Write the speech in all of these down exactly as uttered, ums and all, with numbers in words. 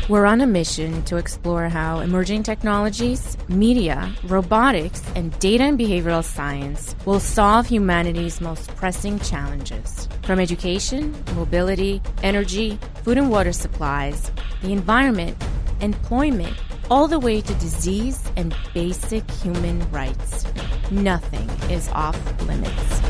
We're on a mission to explore how emerging technologies, media, robotics, and data and behavioral science will solve humanity's most pressing challenges. From education, mobility, energy, food and water supplies, the environment, employment, all the way to disease and basic human rights. Nothing is off limits.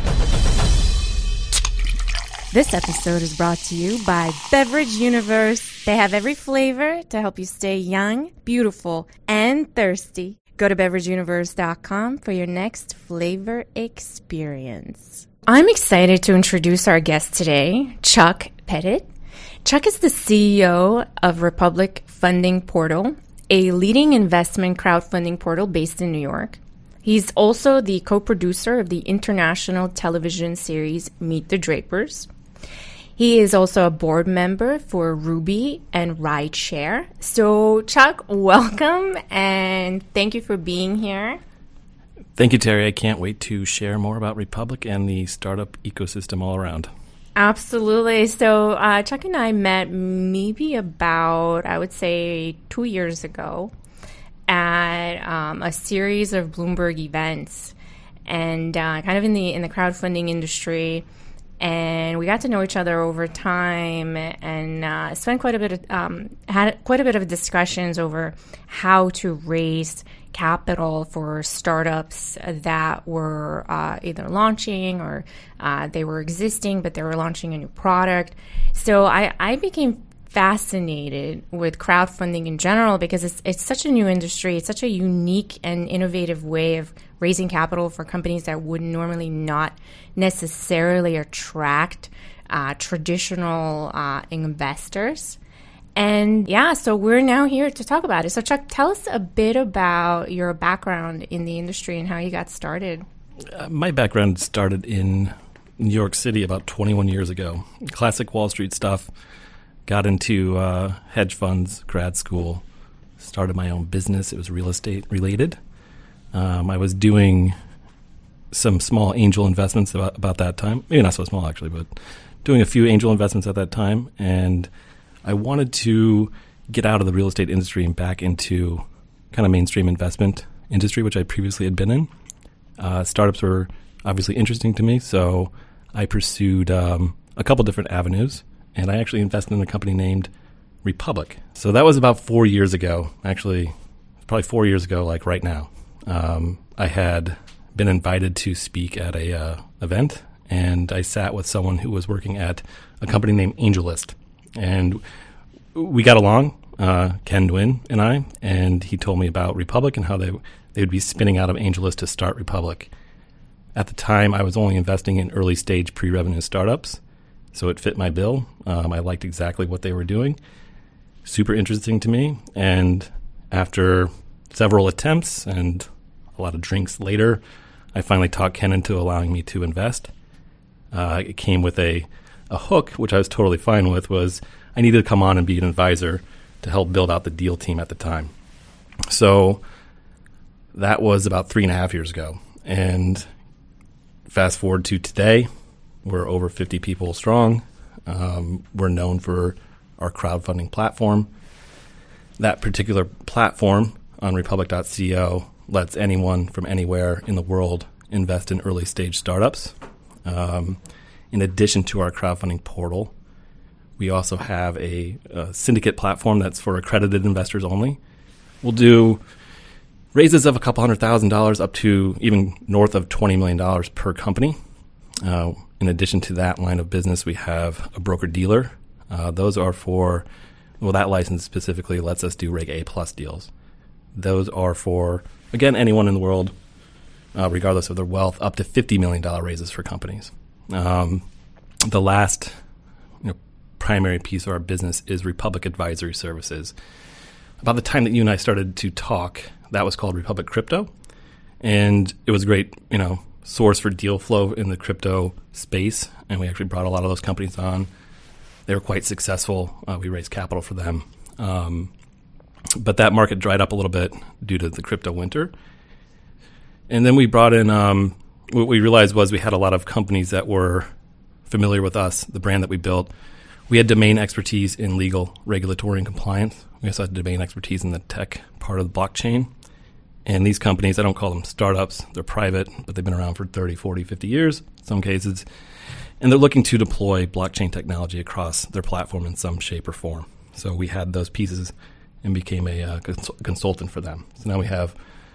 This episode is brought to you by Beverage Universe. They have every flavor to help you stay young, beautiful, and thirsty. Go to beverage universe dot com for your next flavor experience. I'm excited to introduce our guest today, Chuck Pettit. Chuck is the C E O of Republic Funding Portal, a leading investment crowdfunding portal based in New York. He's also the co-producer of the international television series Meet the Drapers. He is also a board member for Ruby and Rideshare. So, Chuck, welcome, and thank you for being here. Thank you, Terry. I can't wait to share more about Republic and the startup ecosystem all around. Absolutely. So, uh, Chuck and I met maybe about, I would say, two years ago at um, a series of Bloomberg events, and uh, kind of in the in the crowdfunding industry. And we got to know each other over time, and uh, spent quite a bit of um, had quite a bit of discussions over how to raise capital for startups that were uh, either launching or uh, they were existing, but they were launching a new product. So I, I became fascinated with crowdfunding in general because it's it's such a new industry. It's such a unique and innovative way of raising capital for companies that would normally not necessarily attract uh, traditional uh, investors. And yeah, so we're now here to talk about it. So Chuck, tell us a bit about your background in the industry and how you got started. Uh, my background started in New York City about twenty-one years ago. Classic Wall Street stuff. Got into uh, hedge funds, grad school, started my own business. It was real estate related. Um, I was doing some small angel investments about, about that time. Maybe not so small, actually, but doing a few angel investments at that time. And I wanted to get out of the real estate industry and back into kind of mainstream investment industry, which I previously had been in. Uh, startups were obviously interesting to me, so I pursued um, a couple different avenues. And I actually invested in a company named Republic. So that was about four years ago. Actually, probably four years ago, like right now. Um, I had been invited to speak at a uh, event, and I sat with someone who was working at a company named AngelList. And we got along, uh, Ken Nguyen and I, and he told me about Republic and how they, they would be spinning out of AngelList to start Republic. At the time, I was only investing in early-stage pre-revenue startups. So it fit my bill. Um, I liked exactly what they were doing. Super interesting to me. And after several attempts and a lot of drinks later, I finally talked Ken into allowing me to invest. Uh, it came with a, a hook, which I was totally fine with, was I needed to come on and be an advisor to help build out the deal team at the time. So that was about three and a half years ago. And fast forward to today, we're over fifty people strong. Um, we're known for our crowdfunding platform. That particular platform on republic dot co lets anyone from anywhere in the world invest in early stage startups. Um, in addition to our crowdfunding portal, we also have a, a syndicate platform that's for accredited investors only. We'll do raises of a couple hundred thousand dollars up to even north of twenty million dollars per company. Uh, in addition to that line of business, we have a broker-dealer. Uh, those are for, well, that license specifically lets us do Reg A plus deals. Those are for, again, anyone in the world, uh, regardless of their wealth, up to fifty million dollars raises for companies. Um, the last you know, primary piece of our business is Republic Advisory Services. About the time that you and I started to talk, that was called Republic Crypto. And it was a great, you know, source for deal flow in the crypto space, and we actually brought a lot of those companies on. They were quite successful. Uh, we raised capital for them. Um, but that market dried up a little bit due to the crypto winter. And then we brought in, um, what we realized was we had a lot of companies that were familiar with us, the brand that we built, We had domain expertise in legal, regulatory, and compliance. We also had domain expertise in the tech part of the blockchain. And these companies, I don't call them startups, they're private, but they've been around for thirty, forty, fifty years in some cases. And they're looking to deploy blockchain technology across their platform in some shape or form. So we had those pieces and became a uh, cons- consultant for them. So now we have,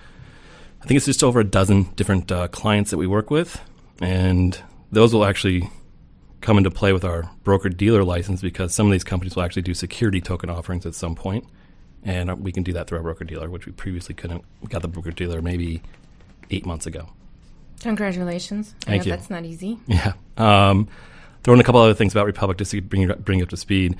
I think it's just over a dozen different uh, clients that we work with. And those will actually come into play with our broker-dealer license because some of these companies will actually do security token offerings at some point. And we can do that through our broker-dealer, which we previously couldn't. We got the broker-dealer maybe eight months ago. Congratulations. Thank I know you. That's not easy. Yeah. Um, throw in a couple other things about Republic just to bring you, bring you up to speed.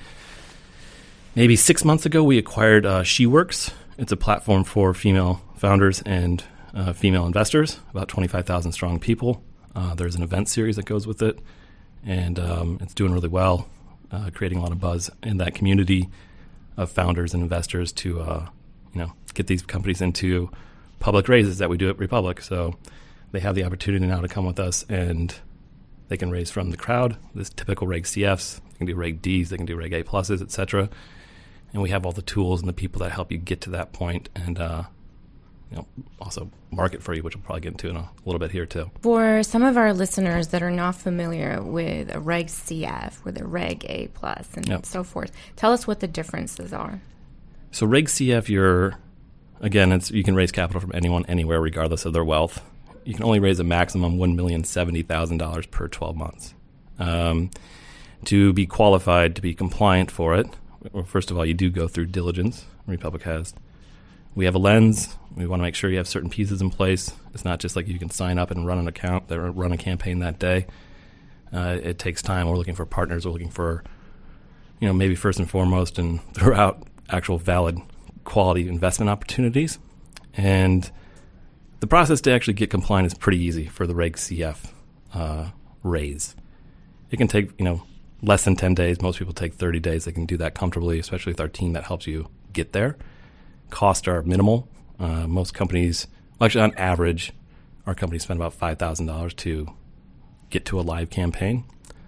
Maybe six months ago, we acquired uh, SheWorks. It's a platform for female founders and uh, female investors, about twenty-five thousand strong people. Uh, there's an event series that goes with it, and um, it's doing really well, uh, creating a lot of buzz in that community of founders and investors to, uh, you know, get these companies into public raises that we do at Republic. So they have the opportunity now to come with us, and they can raise from the crowd. This typical Reg C Fs, they can do Reg Ds, they can do Reg A pluses, et cetera. And we have all the tools and the people that help you get to that point, and uh, you know, also market for you, which we'll probably get into in a little bit here too. For some of our listeners that are not familiar with a Reg C F, with a Reg A plus, and Yep. so forth, tell us what the differences are. So Reg C F, you're, again, it's you can raise capital from anyone, anywhere, regardless of their wealth. You can only raise a maximum one million seventy thousand dollars per twelve months. Um, to be qualified, to be compliant for it, well, first of all, you do go through diligence. Republic has. We have a lens. We want to make sure you have certain pieces in place. It's not just like you can sign up and run an account, or run a campaign that day. Uh, it takes time. We're looking for partners. We're looking for, you know, maybe first and foremost and throughout actual valid quality investment opportunities. And the process to actually get compliant is pretty easy for the Reg C F uh, raise. It can take, you know, less than ten days. Most people take thirty days. They can do that comfortably, especially with our team that helps you get there. Costs are minimal. Uh, most companies, well, actually on average, our companies spend about five thousand dollars to get to a live campaign.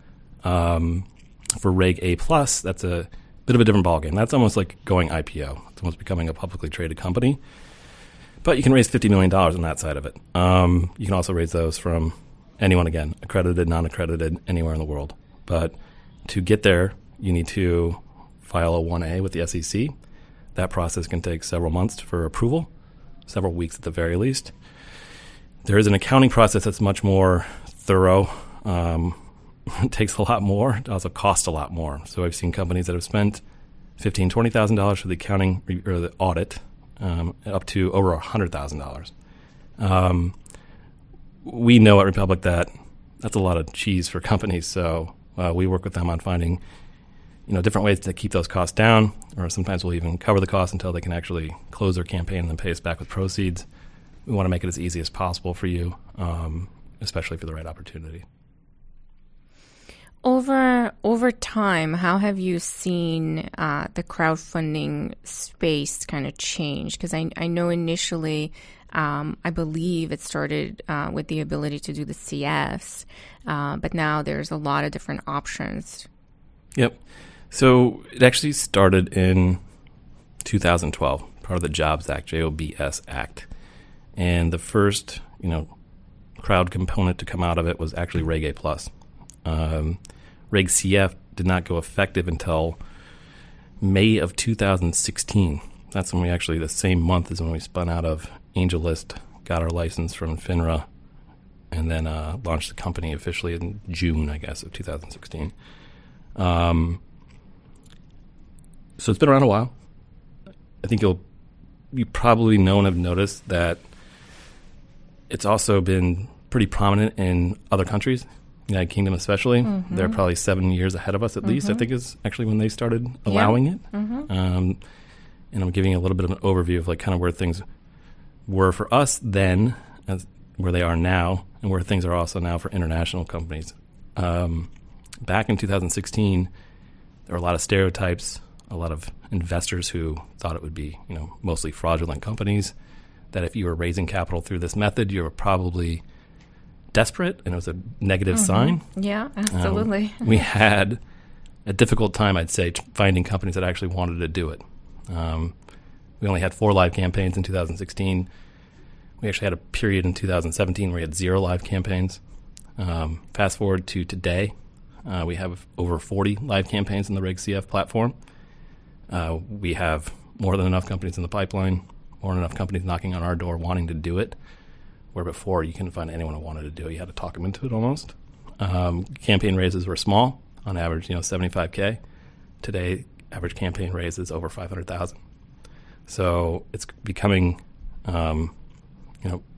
Um, for Reg A plus, that's a bit of a different ballgame. That's almost like going I P O. It's almost becoming a publicly traded company. But you can raise fifty million dollars on that side of it. Um, you can also raise those from anyone, again, accredited, non-accredited, anywhere in the world. But to get there, you need to file a one A with the S E C. That process can take several months for approval, several weeks at the very least. There is an accounting process that's much more thorough. Um, it takes a lot more. It also costs a lot more. So I've seen companies that have spent fifteen thousand dollars, twenty thousand dollars for the accounting re- or the audit, um, up to over one hundred thousand dollars. Um, we know at Republic that that's a lot of cheese for companies, so uh, we work with them on finding, you know, different ways to keep those costs down, or sometimes we'll even cover the costs until they can actually close their campaign and then pay us back with proceeds. We want to make it as easy as possible for you, um, especially for the right opportunity. Over over time, how have you seen uh, the crowdfunding space kind of change? Because I, I know initially, um, I believe it started uh, with the ability to do the C Fs, uh, but now there's a lot of different options. Yep. So it actually started in two thousand twelve, part of the Jobs Act, J O B S Act. And the first, you know, crowd component to come out of it was actually Reg A plus. Um, Reg C F did not go effective until May of two thousand sixteen. That's when we actually, the same month is when we spun out of AngelList, got our license from FINRA, and then uh, launched the company officially in June, I guess, of two thousand sixteen. Um, so it's been around a while. I think you'll you probably know and have noticed that it's also been pretty prominent in other countries, United Kingdom especially. Mm-hmm. They're probably seven years ahead of us at mm-hmm. least, I think is actually when they started allowing yeah. it. Mm-hmm. Um, and I'm giving you a little bit of an overview of like kind of where things were for us then, as where they are now, and where things are also now for international companies. Um, back in two thousand sixteen, there were a lot of stereotypes, a lot of investors who thought it would be, you know, mostly fraudulent companies, that if you were raising capital through this method, you were probably desperate, and it was a negative mm-hmm. sign. Yeah, absolutely. Um, we had a difficult time, I'd say, finding companies that actually wanted to do it. Um, we only had four live campaigns in two thousand sixteen. We actually had a period in two thousand seventeen where we had zero live campaigns. Um, fast forward to today, uh, we have over forty live campaigns in the Reg C F platform. Uh, we have more than enough companies in the pipeline, more than enough companies knocking on our door wanting to do it, where before you couldn't find anyone who wanted to do it. You had to talk them into it almost. Um, campaign raises were small, on average, you know, seventy-five K. Today, average campaign raise is over five hundred thousand. So it's becoming, um, you know,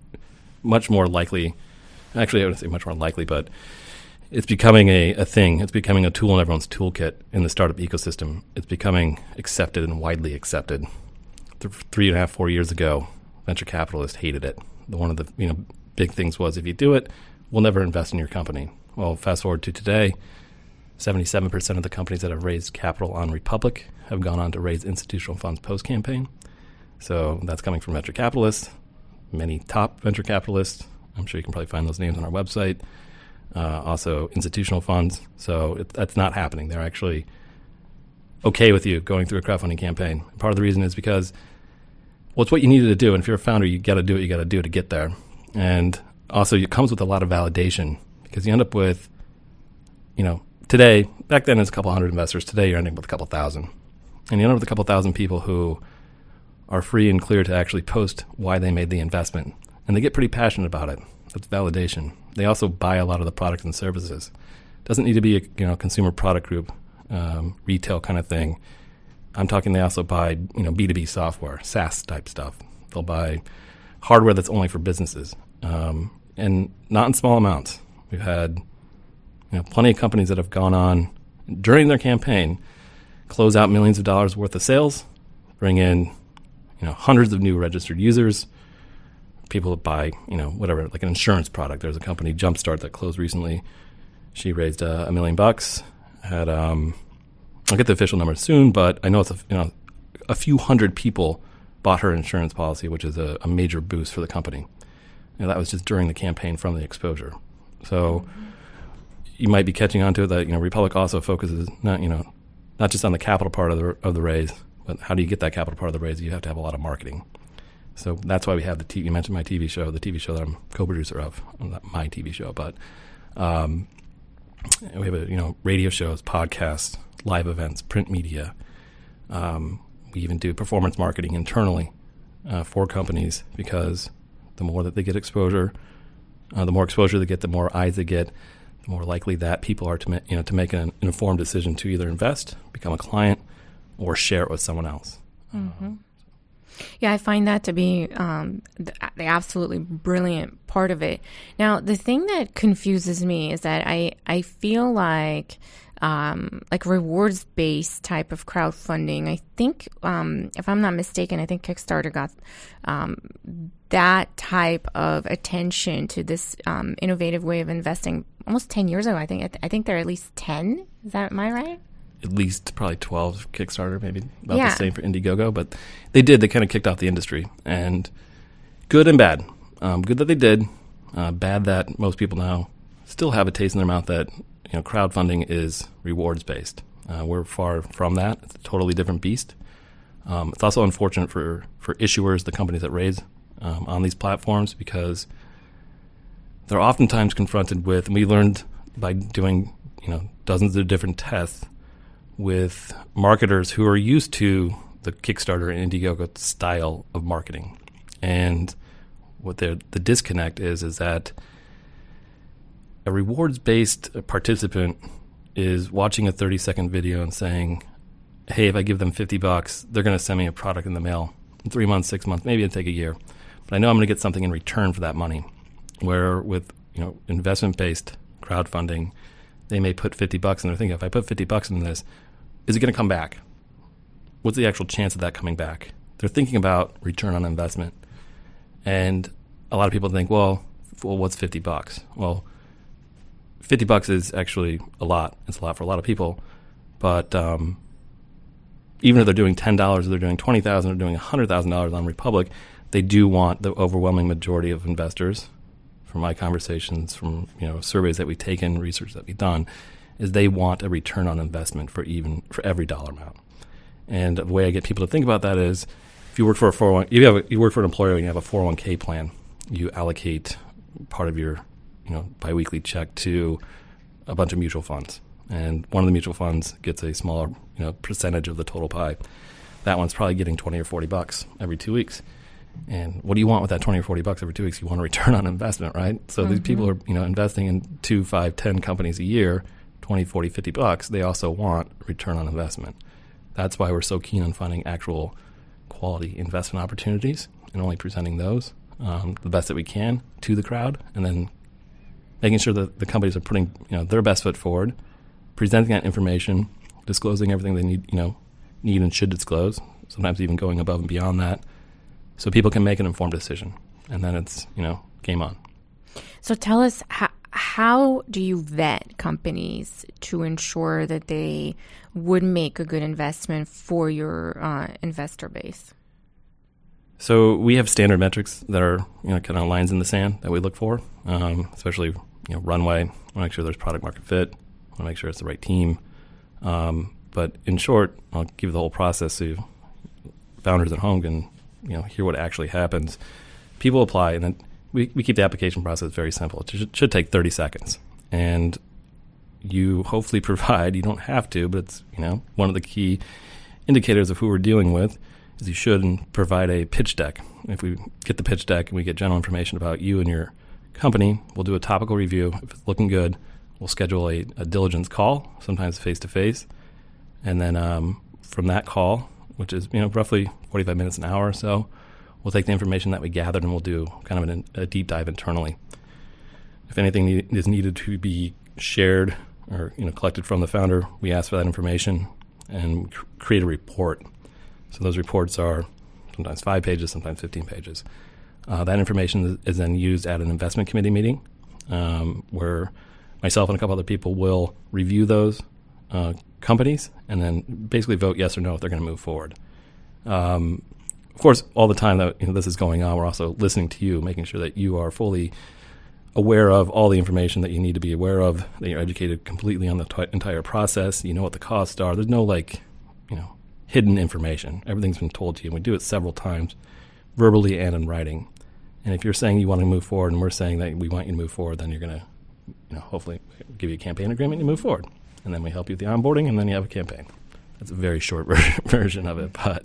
much more likely. Actually, I wouldn't say much more likely, but it's becoming a, a thing. It's becoming a tool in everyone's toolkit in the startup ecosystem. It's becoming accepted and widely accepted. Th- three and a half, four years ago, venture capitalists hated it. The, one of the you know big things was, if you do it, we'll never invest in your company. Well, fast forward to today, seventy-seven percent of the companies that have raised capital on Republic have gone on to raise institutional funds post-campaign. So that's coming from venture capitalists, many top venture capitalists. I'm sure you can probably find those names on our website. Uh, also institutional funds. So it, that's not happening. They're actually okay with you going through a crowdfunding campaign. Part of the reason is because, well, it's what you needed to do. And if you're a founder, you got to do what you got to do to get there. And also it comes with a lot of validation, because you end up with, you know, today, back then it's a couple hundred investors. Today you're ending up with a couple thousand. And you end up with a couple thousand people who are free and clear to actually post why they made the investment. And they get pretty passionate about it. That's validation. They also buy a lot of the products and services. It doesn't need to be a you know consumer product group, um, retail kind of thing. I'm talking they also buy you know B two B software, SaaS type stuff. They'll buy hardware that's only for businesses, um, and not in small amounts. We've had you know plenty of companies that have gone on during their campaign, close out millions of dollars worth of sales, bring in you know hundreds of new registered users. People that buy, you know, whatever, like an insurance product. There's a company, Jumpstart, that closed recently. She raised uh, a million bucks. Had, um, I'll get the official numbers soon, but I know it's a, you know, a few hundred people bought her insurance policy, which is a, a major boost for the company. You know, that was just during the campaign from the exposure. So you might be catching on to it that you know Republic also focuses not you know not just on the capital part of the of the raise, but how do you get that capital part of the raise? You have to have a lot of marketing. So that's why we have the T V. You mentioned my T V show, the T V show that I'm co-producer of. Well, not my T V show, but um, we have a, you know radio shows, podcasts, live events, print media. Um, we even do performance marketing internally uh, for companies, because the more that they get exposure, uh, the more exposure they get, the more eyes they get, the more likely that people are to ma- you know to make an informed decision to either invest, become a client, or share it with someone else. Mm-hmm. Yeah, I find that to be um, the, the absolutely brilliant part of it. Now, the thing that confuses me is that I, I feel like um, like rewards-based type of crowdfunding, I think, um, if I'm not mistaken, I think Kickstarter got um, that type of attention to this um, innovative way of investing almost ten years ago. I think I, th- I think they're at least ten. Is that, am I right? At least probably twelve Kickstarter, maybe about yeah. the same for Indiegogo. But they did. They kind of kicked off the industry. And good and bad. Um, good that they did. Uh, bad that most people now still have a taste in their mouth that you know crowdfunding is rewards-based. Uh, we're far from that. It's a totally different beast. Um, it's also unfortunate for, for issuers, the companies that raise um, on these platforms, because they're oftentimes confronted with, and we learned by doing you know dozens of different tests, with marketers who are used to the Kickstarter and Indiegogo style of marketing. And what the disconnect is, is that a rewards-based participant is watching a thirty-second video and saying, hey, if I give them fifty bucks, they're going to send me a product in the mail in three months, six months, maybe it'll take a year. But I know I'm going to get something in return for that money. Where with you know investment-based crowdfunding, they may put fifty bucks and they're thinking, if I put fifty bucks in this, is it going to come back? What's the actual chance of that coming back? They're thinking about return on investment. And a lot of people think, well, well, what's fifty bucks? Well, fifty bucks is actually a lot. It's a lot for a lot of people. But um, even if they're doing ten dollars or they're doing twenty thousand dollars or doing one hundred thousand dollars on Republic, they do want the overwhelming majority of investors, from my conversations, from you know surveys that we've taken, research that we've done, is they want a return on investment for even for every dollar amount. And the way I get people to think about that is, if you work for a four oh one, you have a, you work for an employer and you have a four oh one k plan, you allocate part of your, you know, biweekly check to a bunch of mutual funds, and one of the mutual funds gets a smaller, you know, percentage of the total pie. That one's probably getting twenty or forty bucks every two weeks. And what do you want with that twenty or forty bucks every two weeks? You want a return on investment, right? So mm-hmm. these people are, you know, investing in two, five, ten companies a year, twenty, forty, fifty bucks. They also want return on investment. That's why we're so keen on finding actual quality investment opportunities and only presenting those um, the best that we can to the crowd, and then making sure that the companies are putting, you know, their best foot forward, presenting that information, disclosing everything they need, you know, need and should disclose, sometimes even going above and beyond that, so people can make an informed decision. And then it's, you know, game on. So tell us, how, how do you vet companies to ensure that they would make a good investment for your uh, investor base? So we have standard metrics that are, you know, kind of lines in the sand that we look for, um, especially, you know, runway. We want to make sure there's product market fit. We want to make sure it's the right team. Um, but in short, I'll give you the whole process so you, founders at home can, you know, hear what actually happens. People apply, and then we, we keep the application process very simple. It should, should take thirty seconds. And you hopefully provide, you don't have to, but it's, you know, one of the key indicators of who we're dealing with is you should provide a pitch deck. If we get the pitch deck and we get general information about you and your company, we'll do a topical review. If it's looking good, we'll schedule a, a diligence call, sometimes face-to-face. And then um, from that call, which is, you know, roughly forty-five minutes, an hour or so, we'll take the information that we gathered and we'll do kind of an, a deep dive internally. If anything need, is needed to be shared or, you know, collected from the founder, we ask for that information and cr- create a report. So those reports are sometimes five pages, sometimes fifteen pages. Uh, that information is then used at an investment committee meeting um, where myself and a couple other people will review those uh, companies and then basically vote yes or no if they're going to move forward. Um, of course, all the time that, you know, this is going on, we're also listening to you, making sure that you are fully aware of all the information that you need to be aware of, that you're educated completely on the t- entire process, you know what the costs are. There's no, like, you know, hidden information. Everything's been told to you, and we do it several times, verbally and in writing. And if you're saying you want to move forward and we're saying that we want you to move forward, then you're going to, you know, hopefully give you a campaign agreement and you move forward. And then we help you with the onboarding, and then you have a campaign. That's a very short version of it. But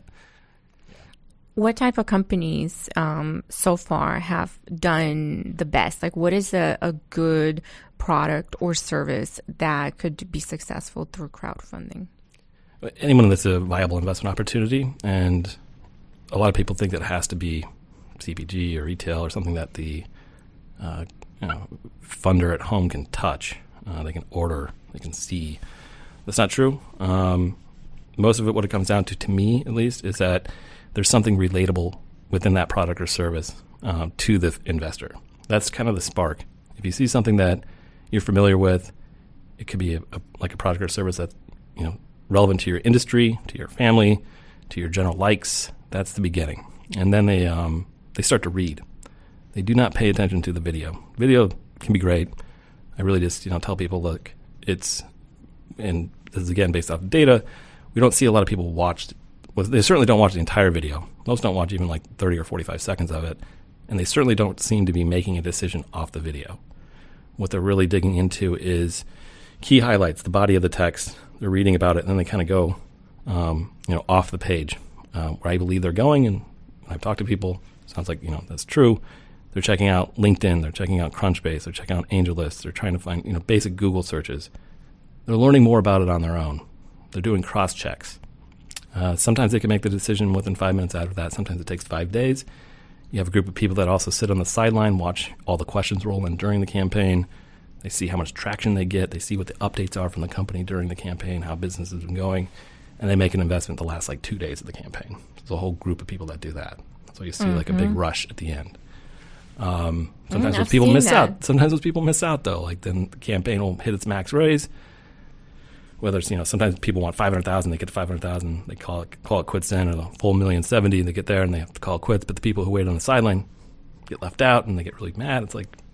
what type of companies um, so far have done the best? Like, what is a, a good product or service that could be successful through crowdfunding? Anyone that's a viable investment opportunity, and a lot of people think that it has to be C P G or retail or something that the uh, you know, funder at home can touch, uh, they can order, they can see. That's not true. Um, most of it, what it comes down to, to me at least, is that there's something relatable within that product or service uh, to the investor. That's kind of the spark. If you see something that you're familiar with, it could be a, a, like a product or service that's, you know, relevant to your industry, to your family, to your general likes. That's the beginning. And then they um, they start to read. They do not pay attention to the video. Video can be great. I really just, you know, tell people, look, it's, and this is again based off of data, we don't see a lot of people watch, well, they certainly don't watch the entire video. Most don't watch even like thirty or forty-five seconds of it. And they certainly don't seem to be making a decision off the video. What they're really digging into is key highlights, the body of the text. They're reading about it, and then they kind of go, um, you know, off the page uh, where I believe they're going. And when I've talked to people, sounds like, you know, that's true. They're checking out LinkedIn. They're checking out Crunchbase. They're checking out AngelList. They're trying to find, you know, basic Google searches. They're learning more about it on their own. They're doing cross checks. Uh, sometimes they can make the decision within five minutes after that. Sometimes it takes five days. You have a group of people that also sit on the sideline, watch all the questions roll in during the campaign. They see how much traction they get. They see what the updates are from the company during the campaign, how business has been going, and they make an investment the last like two days of the campaign. There's a whole group of people that do that. So you see mm-hmm. like a big rush at the end. Um, sometimes mm, those people miss that. out. Sometimes those people miss out though. Like then the campaign will hit its max raise. Whether it's, you know, sometimes people want five hundred thousand, they get to five hundred thousand, they call it call it quits then, or the full million seventy, they get there and they have to call it quits. But the people who wait on the sideline get left out and they get really mad. It's like,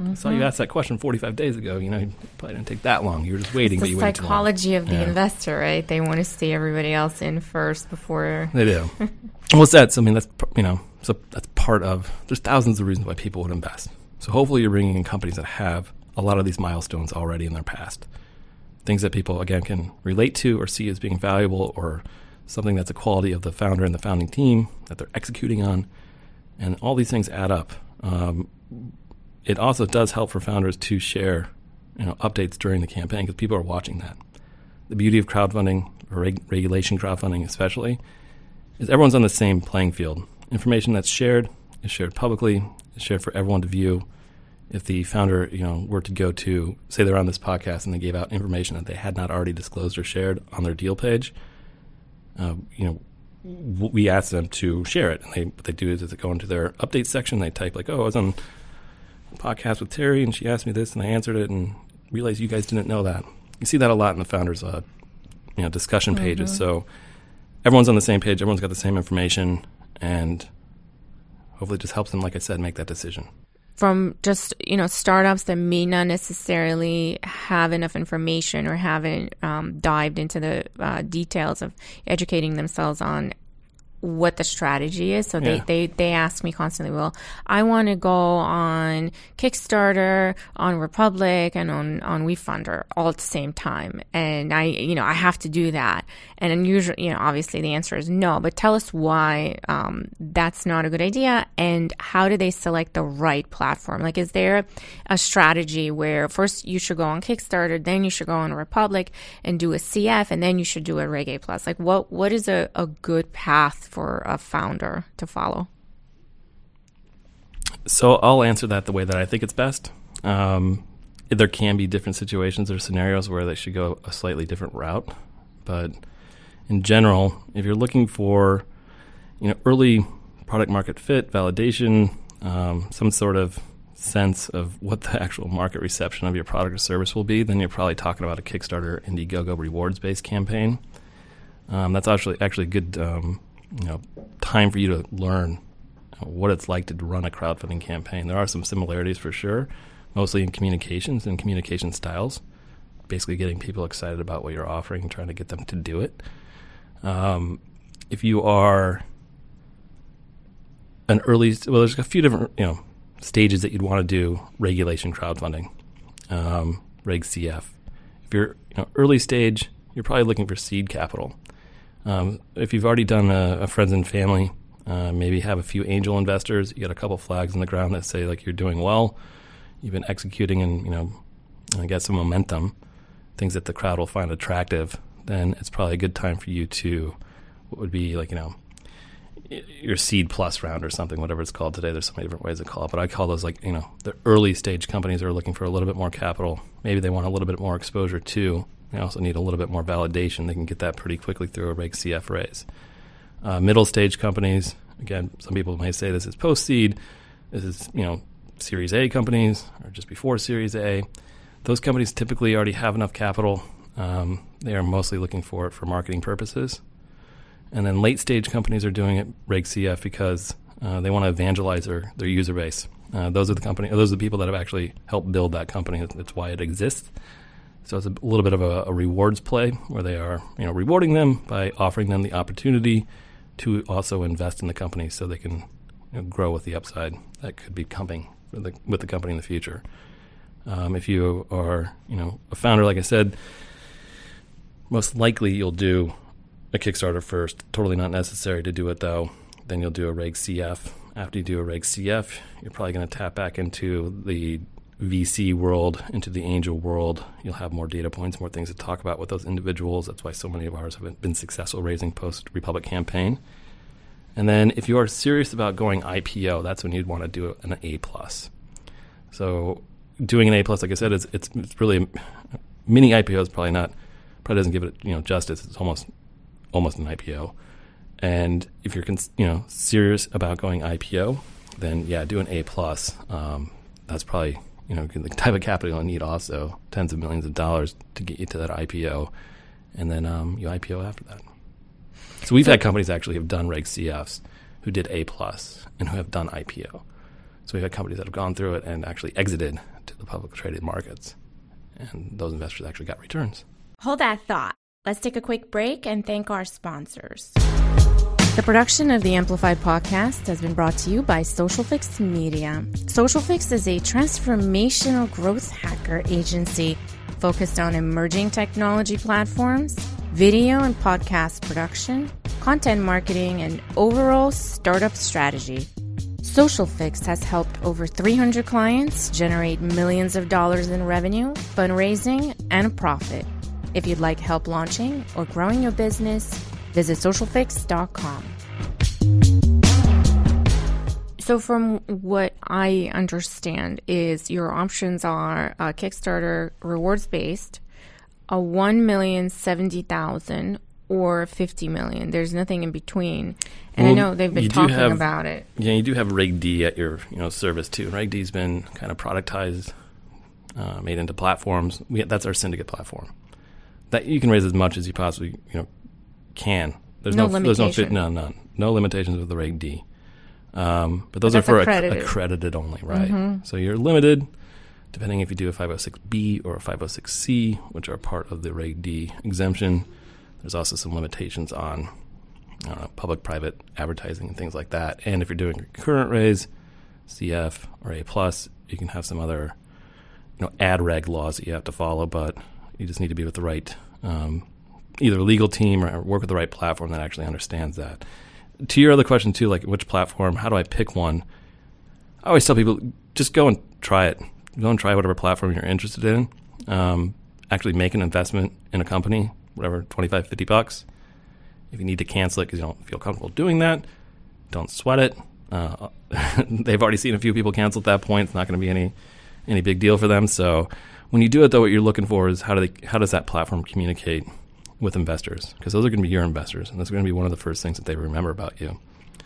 Mm-hmm. I saw you ask that question forty-five days ago. You know, you probably didn't take that long. You were just waiting, it's but you the waited too long. psychology of the yeah. investor, right? They want to see everybody else in first before they do. Well, that's I mean that's you know so that's part of. There's thousands of reasons why people would invest. So hopefully you're bringing in companies that have a lot of these milestones already in their past, things that people again can relate to or see as being valuable, or something that's a quality of the founder and the founding team that they're executing on, and all these things add up. Um, it also does help for founders to share, you know, updates during the campaign because people are watching that. The beauty of crowdfunding, or reg- regulation crowdfunding especially, is everyone's on the same playing field. Information that's shared is shared publicly, is shared for everyone to view. If the founder, you know, were to go to, say they're on this podcast and they gave out information that they had not already disclosed or shared on their deal page, uh, you know, w- we ask them to share it. And they, what they do is, is they go into their update section, they type like, oh, I was on a podcast with Terry and she asked me this and I answered it and realized you guys didn't know that. You see that a lot in the founders' uh, you know, discussion mm-hmm. pages. So everyone's on the same page, everyone's got the same information, and hopefully it just helps them, like I said, make that decision. From just, you know, startups that may not necessarily have enough information or haven't um, dived into the uh, details of educating themselves on what the strategy is. So they, yeah. they, they ask me constantly, well, I want to go on Kickstarter, on Republic, and on, on WeFunder all at the same time. And I, you know, I have to do that. And unusually, you know, obviously the answer is no, but tell us why um, that's not a good idea, and how do they select the right platform? Like, is there a strategy where first you should go on Kickstarter, then you should go on Republic and do a C F, and then you should do a Reg A Plus? Like, what what is a, a good path for a founder to follow? So I'll answer that the way that I think it's best. Um, there can be different situations or scenarios where they should go a slightly different route, but in general, if you're looking for, you know, early product market fit, validation, um, some sort of sense of what the actual market reception of your product or service will be, then you're probably talking about a Kickstarter Indiegogo rewards-based campaign. Um, that's actually actually a good um, you know time for you to learn what it's like to run a crowdfunding campaign. There are some similarities for sure, mostly in communications and communication styles, basically getting people excited about what you're offering and trying to get them to do it. Um, if you are an early, well, there's a few different, you know, stages that you'd want to do regulation crowdfunding, um, Reg C F. If you're, you know, early stage, you're probably looking for seed capital. Um, if you've already done a, a friends and family, uh, maybe have a few angel investors, you got a couple flags in the ground that say like you're doing well, you've been executing and, you know, uh, get some momentum, things that the crowd will find attractive, then it's probably a good time for you to, what would be like, you know, your seed plus round or something, whatever it's called today. There's so many different ways to call it, but I call those like, you know, the early stage companies are looking for a little bit more capital. Maybe they want a little bit more exposure too. They also need a little bit more validation. They can get that pretty quickly through a Reg C F raise. Uh, middle stage companies, again, some people may say this is post-seed. This is, you know, Series A companies or just before Series A. Those companies typically already have enough capital. Um, they are mostly looking for it for marketing purposes. And then late stage companies are doing it Reg C F because uh, they want to evangelize their, their user base. Uh, those are the company, those are the people that have actually helped build that company. That's why it exists. So it's a little bit of a, a rewards play where they are, you know, rewarding them by offering them the opportunity to also invest in the company so they can, you know, grow with the upside that could be coming for the, with the company in the future. Um, if you are, you know, a founder, like I said, most likely you'll do a Kickstarter first. Totally not necessary to do it, though. Then you'll do a Reg C F. After you do a Reg C F, you're probably going to tap back into the V C world, into the angel world. You'll have more data points, more things to talk about with those individuals. That's why so many of ours have been successful raising post-Republic campaign. And then if you are serious about going I P O, that's when you'd want to do an A+. So doing an A+, like I said, is it's, it's really, a, mini I P O is probably not, probably doesn't give it, you know, justice. It's almost almost an I P O. And if you're, you know, serious about going I P O, then yeah, do an A+. Um, that's probably, you know, the type of capital you'll need also, tens of millions of dollars to get you to that I P O. And then um, you I P O after that. So we've so, had companies actually have done Reg C Fs who did A+ and who have done I P O. So we've had companies that have gone through it and actually exited to the public traded markets. And those investors actually got returns. Hold that thought. Let's take a quick break and thank our sponsors. The production of the Amplified podcast has been brought to you by SocialFix Media. SocialFix is a transformational growth hacker agency focused on emerging technology platforms, video and podcast production, content marketing, and overall startup strategy. SocialFix has helped over three hundred clients generate millions of dollars in revenue, fundraising, and profit. If you'd like help launching or growing your business, visit social fix dot com. So from what I understand is your options are a Kickstarter rewards-based, a one million seventy thousand dollars, or fifty million dollars. There's nothing in between. And well, I know they've been talking have, about it. Yeah, you do have Reg D at your you know service too. Reg D's been kind of productized, uh, made into platforms. We, that's our syndicate platform. That you can raise as much as you possibly you know can. There's no, no limitation. There's no fit, no, none. No limitations with the Reg D. Um, but those but are for accredited. Acc- accredited only, right? Mm-hmm. So you're limited, depending if you do a five oh six B or a five oh six C, which are part of the Reg D exemption. There's also some limitations on I don't know, public-private advertising and things like that. And if you're doing a current raise, C F or A plus, you can have some other you know ad reg laws that you have to follow, but you just need to be with the right um, either legal team or work with the right platform that actually understands that. To your other question too, like which platform, how do I pick one? I always tell people, just go and try it. Go and try whatever platform you're interested in. Um, actually make an investment in a company, whatever, twenty-five, fifty bucks. If you need to cancel it because you don't feel comfortable doing that, don't sweat it. Uh, they've already seen a few people cancel at that point. It's not going to be any any big deal for them. So when you do it, though, what you're looking for is how do they, how does that platform communicate with investors? Because those are going to be your investors, and that's going to be one of the first things that they remember about you.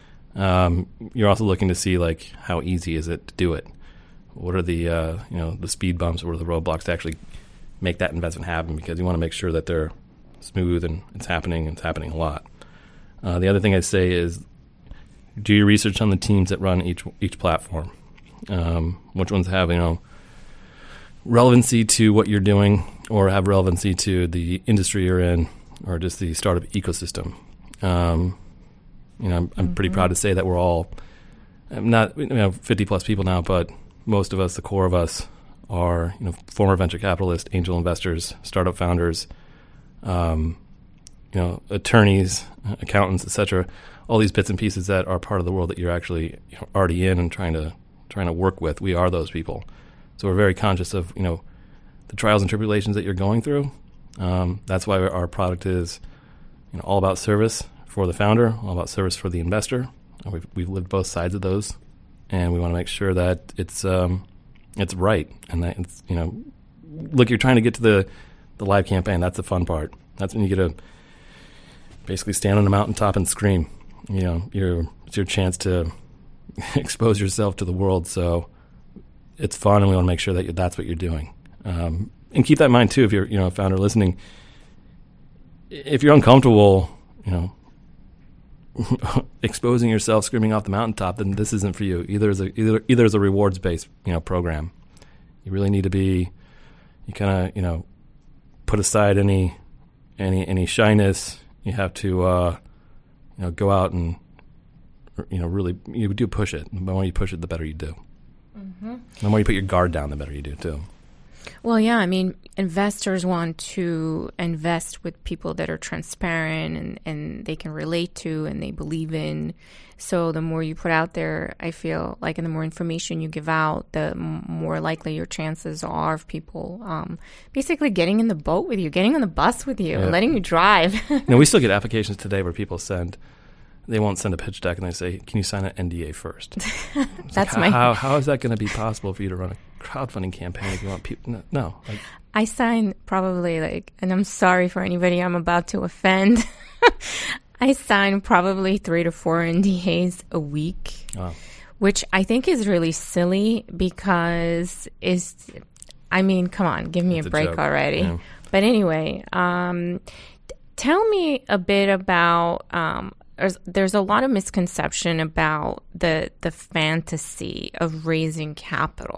Um, you're also looking to see like how easy is it to do it. What are the uh, you know the speed bumps or the roadblocks to actually make that investment happen? Because you want to make sure that they're smooth and it's happening. And it's happening a lot. Uh, the other thing I say is do your research on the teams that run each each platform. Um, which ones have you know relevancy to what you're doing, or have relevancy to the industry you're in, or just the startup ecosystem. Um, you know, I'm, I'm mm-hmm. pretty proud to say that we're all I'm not you know fifty plus people now, but most of us, the core of us, are you know former venture capitalists, angel investors, startup founders, um, you know attorneys, accountants, et cetera. All these bits and pieces that are part of the world that you're actually you know, already in and trying to trying to work with. We are those people, so we're very conscious of you know the trials and tribulations that you're going through. Um, that's why our product is you know all about service for the founder, all about service for the investor. We've, we've lived both sides of those, and we want to make sure that it's um, it's right and that it's you know look, you're trying to get to the the live campaign. That's the fun part. That's when you get to basically stand on a mountaintop and scream. You know, you're, it's your chance to expose yourself to the world. So it's fun, and we want to make sure that you, that's what you're doing. Um, and keep that in mind too, if you're you know a founder listening. If you're uncomfortable, you know, exposing yourself, screaming off the mountaintop, then this isn't for you. Either as a either either as a rewards based you know program. You really need to be. You kind of you know put aside any any any shyness. You have to uh, you know go out and you know really you do push it. The more you push it, the better you do. Mm-hmm. The more you put your guard down, the better you do too. Well, yeah, I mean, investors want to invest with people that are transparent and, and they can relate to and they believe in. So the more you put out there, I feel like, and the more information you give out, the m- more likely your chances are of people um, basically getting in the boat with you, getting on the bus with you, yeah. and letting you drive. You know, we still get applications today where people send, they won't send a pitch deck and they say, can you sign an N D A first? That's like, my... How, how is that going to be possible for you to run a crowdfunding campaign if you want people? No. no like, I sign probably like, and I'm sorry for anybody I'm about to offend. I sign probably three to four N D As a week, oh. which I think is really silly because is, I mean, come on, give me it's a break a already. Yeah. But anyway, um, tell me a bit about um, there's, there's a lot of misconception about the the fantasy of raising capital.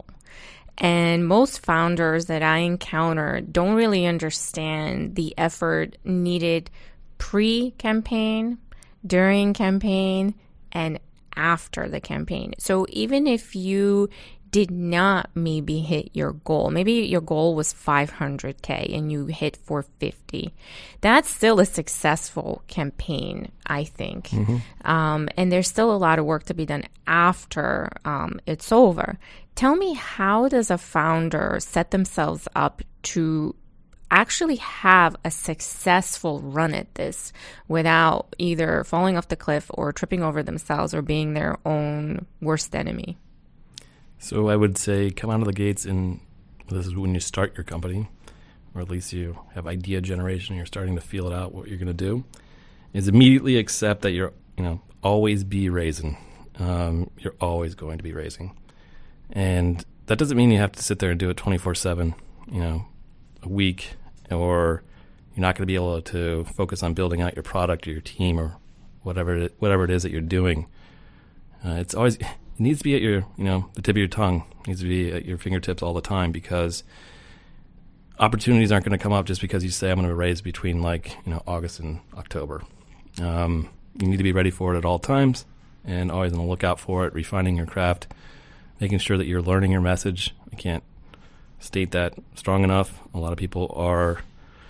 And most founders that I encounter don't really understand the effort needed pre-campaign, during campaign, and after the campaign. So even if you did not maybe hit your goal, maybe your goal was five hundred K and you hit four fifty, that's still a successful campaign, I think. Mm-hmm. Um, and there's still a lot of work to be done after um, it's over. Tell me, how does a founder set themselves up to actually have a successful run at this without either falling off the cliff or tripping over themselves or being their own worst enemy? So I would say come out of the gates, and this is when you start your company, or at least you have idea generation, you're starting to feel it out, what you're going to do, is immediately accept that you're, you know, always be raising. Um, you're always going to be raising. And that doesn't mean you have to sit there and do it twenty-four seven, you know, a week, or you're not going to be able to focus on building out your product or your team or whatever it, whatever it is that you're doing. Uh, it's always, it needs to be at your, you know, the tip of your tongue. It needs to be at your fingertips all the time, because opportunities aren't going to come up just because you say, I'm going to raise between like, you know, August and October. Um, you need to be ready for it at all times and always on the lookout for it, refining your craft, making sure that you're learning your message. I can't state that strong enough. A lot of people are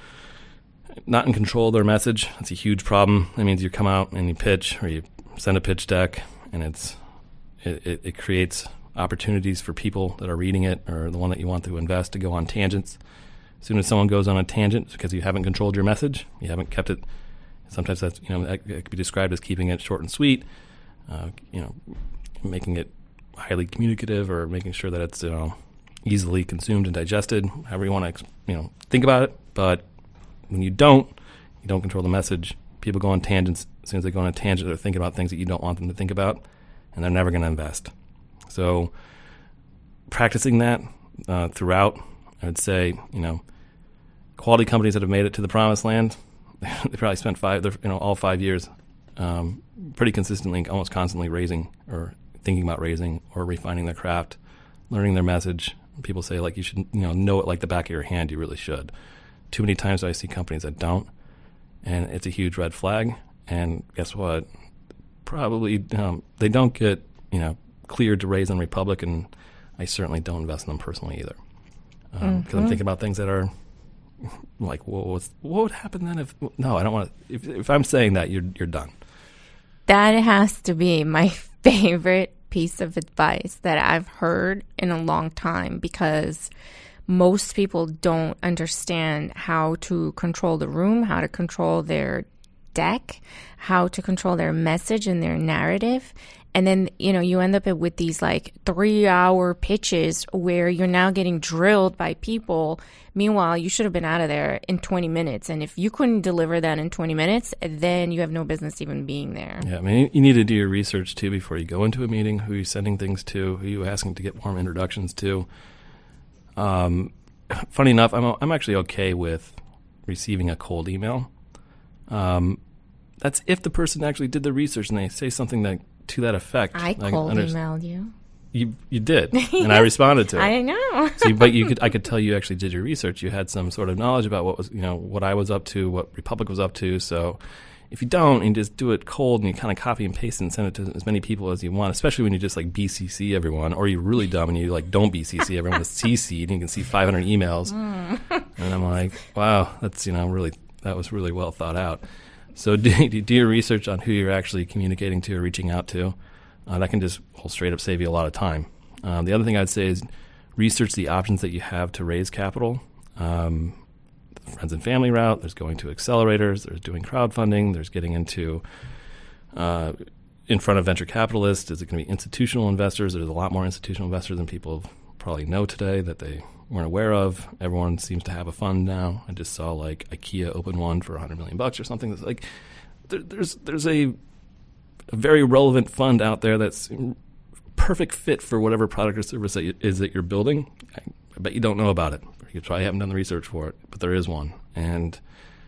not in control of their message. That's a huge problem. That means you come out and you pitch, or you send a pitch deck, and it's it, it, it creates opportunities for people that are reading it, or the one that you want to invest, to go on tangents. As soon as someone goes on a tangent, it's because you haven't controlled your message. You haven't kept it. Sometimes that's, you know, that, that could be described as keeping it short and sweet. Uh, you know, making it highly communicative, or making sure that it's, you know, easily consumed and digested, however you want to, you know, think about it. But when you don't, you don't control the message. People go on tangents. As soon as they go on a tangent, they're thinking about things that you don't want them to think about, and they're never going to invest. So practicing that uh, throughout, I would say, you know, quality companies that have made it to the promised land, they probably spent five, you know, all five years um, pretty consistently, almost constantly raising, or thinking about raising, or refining their craft, learning their message. People say, like, you should, you know, know it like the back of your hand. You really should. Too many times I see companies that don't, and it's a huge red flag. And guess what? Probably um, they don't get, you know, cleared to raise on Republic, and I certainly don't invest in them personally either. Because um, mm-hmm. I'm thinking about things that are like, what, was, what would happen then if? No, I don't want to. If, if I'm saying that, you're you're done. That has to be my favorite piece of advice that I've heard in a long time, because most people don't understand how to control the room, how to control their deck, how to control their message and their narrative. And then, you know, you end up with these like three hour pitches where you're now getting drilled by people. Meanwhile, you should have been out of there in twenty minutes. And if you couldn't deliver that in twenty minutes, then you have no business even being there. Yeah, I mean, you need to do your research too before you go into a meeting, who you're sending things to, who you're asking to get warm introductions to. Um, funny enough, I'm I'm actually okay with receiving a cold email. Um, that's if the person actually did the research and they say something that to that effect. I like, cold under- emailed you. You you did, and I responded to it. I know. So, but you could I could tell you actually did your research. You had some sort of knowledge about what was, you know, what I was up to, what Republic was up to. So if you don't, and you just do it cold and you kind of copy and paste and send it to as many people as you want, especially when you just like B C C everyone, or you're really dumb and you like don't B C C everyone with C C, and you can see five hundred emails. Mm. And I'm like, wow, that's, you know, really, that was really well thought out. So do, do your research on who you're actually communicating to or reaching out to. Uh, that can just well, straight up save you a lot of time. Um, the other thing I'd say is research the options that you have to raise capital. Um, the friends and family route, there's going to accelerators, there's doing crowdfunding, there's getting into uh, in front of venture capitalists. Is it going to be institutional investors? There's a lot more institutional investors than people probably know today that they weren't aware of. Everyone seems to have a fund now. I just saw like IKEA open one for one hundred million bucks or something. That's like there, there's there's a a very relevant fund out there that's perfect fit for whatever product or service that you, is that you're building. I, I bet you don't know about it. You probably haven't done the research for it, but there is one. And it's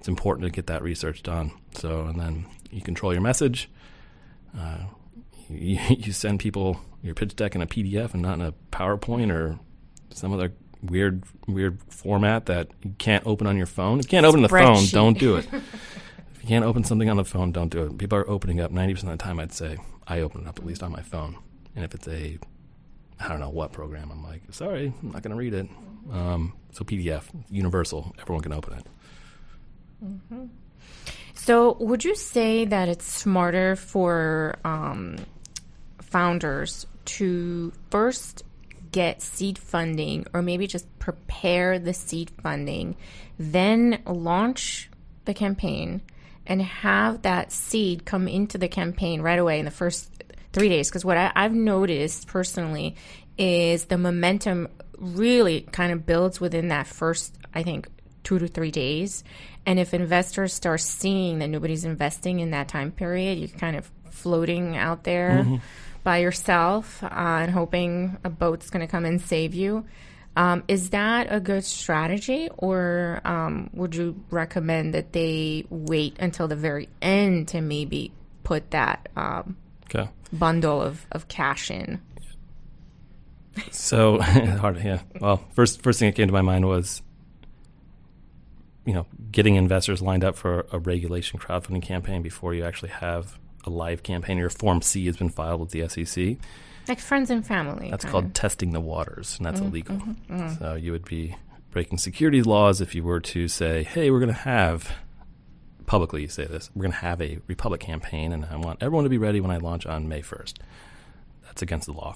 it's important to get that research done. So, and then you control your message. Uh, you, you send people your pitch deck in a P D F and not in a PowerPoint or some other weird, weird format that you can't open on your phone. If you can't open the phone, don't do it. If you can't open something on the phone, don't do it. People are opening up ninety percent of the time. I'd say I open it up at least on my phone. And if it's a, I don't know what program, I'm like, sorry, I'm not going to read it. Um, so P D F, universal, everyone can open it. Mm-hmm. So would you say that it's smarter for um, founders to first get seed funding, or maybe just prepare the seed funding, then launch the campaign and have that seed come into the campaign right away in the first three days? Because what I, I've noticed personally is the momentum really kind of builds within that first, I think, two to three days. And if investors start seeing that nobody's investing in that time period, you're kind of floating out there mm-hmm. by yourself uh, and hoping a boat's going to come and save you. Um, is that a good strategy, or um, would you recommend that they wait until the very end to maybe put that um, okay. bundle of, of cash in? So hard, yeah. Well, first first thing that came to my mind was, you know, getting investors lined up for a regulation crowdfunding campaign before you actually have a live campaign. Your Form C has been filed with the S E C. Like friends and family. That's kinda. called testing the waters, and that's mm-hmm, illegal. Mm-hmm, mm-hmm. So you would be breaking securities laws if you were to say, hey, we're going to have, publicly you say this, we're going to have a Republic campaign, and I want everyone to be ready when I launch on May first. That's against the law.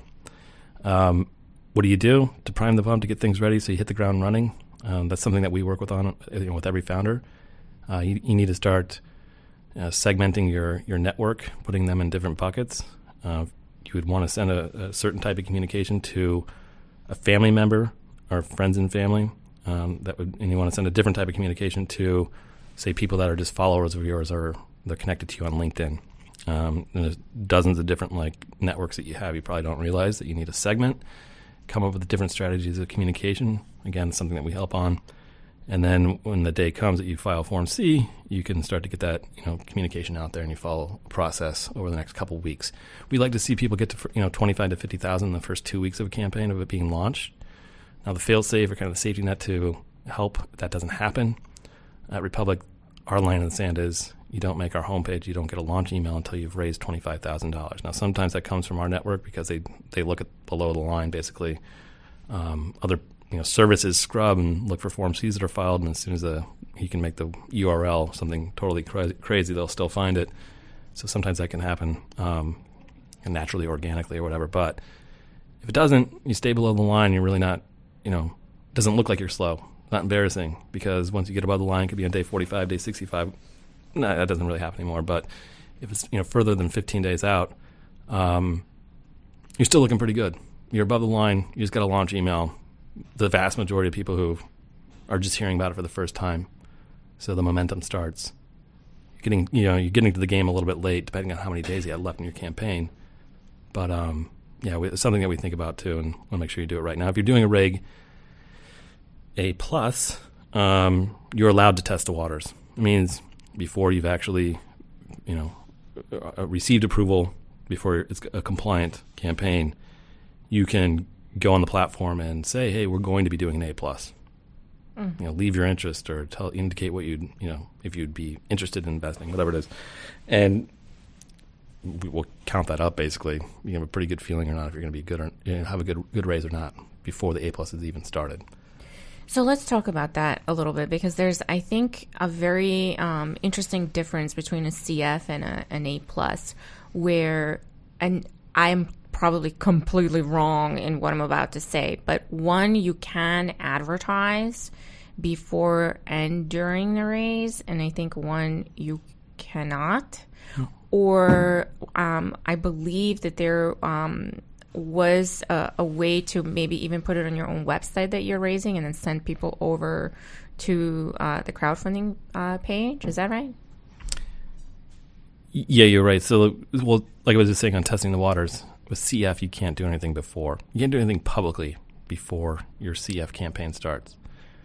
Um, what do you do to prime the pump to get things ready so you hit the ground running? Um, that's something that we work with on you know, with every founder. Uh, you, you need to start uh, segmenting your, your network, putting them in different buckets. Uh, you would want to send a, a certain type of communication to a family member or friends and family. Um, that would, and you want to send a different type of communication to, say, people that are just followers of yours or they're connected to you on LinkedIn. Um, and there's dozens of different like networks that you have. You probably don't realize that you need a segment. Come up with different strategies of communication. Again, something that we help on. And then when the day comes that you file Form C, you can start to get that you know communication out there, and you follow a process over the next couple of weeks. We like to see people get to you know twenty-five to fifty thousand in the first two weeks of a campaign of it being launched. Now the fail-safe or kind of the safety net to help if that doesn't happen. At Republic, our line in the sand is you don't make our homepage, you don't get a launch email until you've raised twenty-five thousand dollars. Now sometimes that comes from our network because they, they look at below the line basically. Um, other you know services scrub and look for Form Cs that are filed, and as soon as the you can make the U R L something totally cra- crazy, they'll still find it. So sometimes that can happen um, naturally, organically, or whatever. But if it doesn't, you stay below the line. You're really not, you know, doesn't look like you're slow. Not embarrassing, because once you get above the line, it could be on day forty-five, day sixty-five. No, that doesn't really happen anymore. But if it's you know further than fifteen days out, um, you're still looking pretty good. You're above the line. You just got a launch email. The vast majority of people who are just hearing about it for the first time, so the momentum starts. You're getting, you know, you're getting to the game a little bit late, depending on how many days you have left in your campaign. But um, yeah, we, it's something that we think about too, and want to make sure you do it right now. If you're doing a reg A plus, um, you're allowed to test the waters. It means before you've actually, you know, uh, received approval, before it's a compliant campaign, you can go on the platform and say, "Hey, we're going to be doing an A plus." Mm. You know, leave your interest or tell, indicate what you'd, you know, if you'd be interested in investing, whatever it is, and we will count that up. Basically, you have a pretty good feeling or not if you're going to be good or you know, have a good good raise or not before the A plus has even started. So let's talk about that a little bit, because there's, I think, a very um, interesting difference between a C F and a, an A plus, where, and I'm probably completely wrong in what I'm about to say, but one, you can advertise before and during the raise, and I think one, you cannot. Hmm. Or um, I believe that there um, was a, a way to maybe even put it on your own website that you're raising and then send people over to uh, the crowdfunding uh, page. Is that right? Yeah, you're right. So, well, like I was just saying on testing the waters, with C F, you can't do anything before. You can't do anything publicly before your C F campaign starts.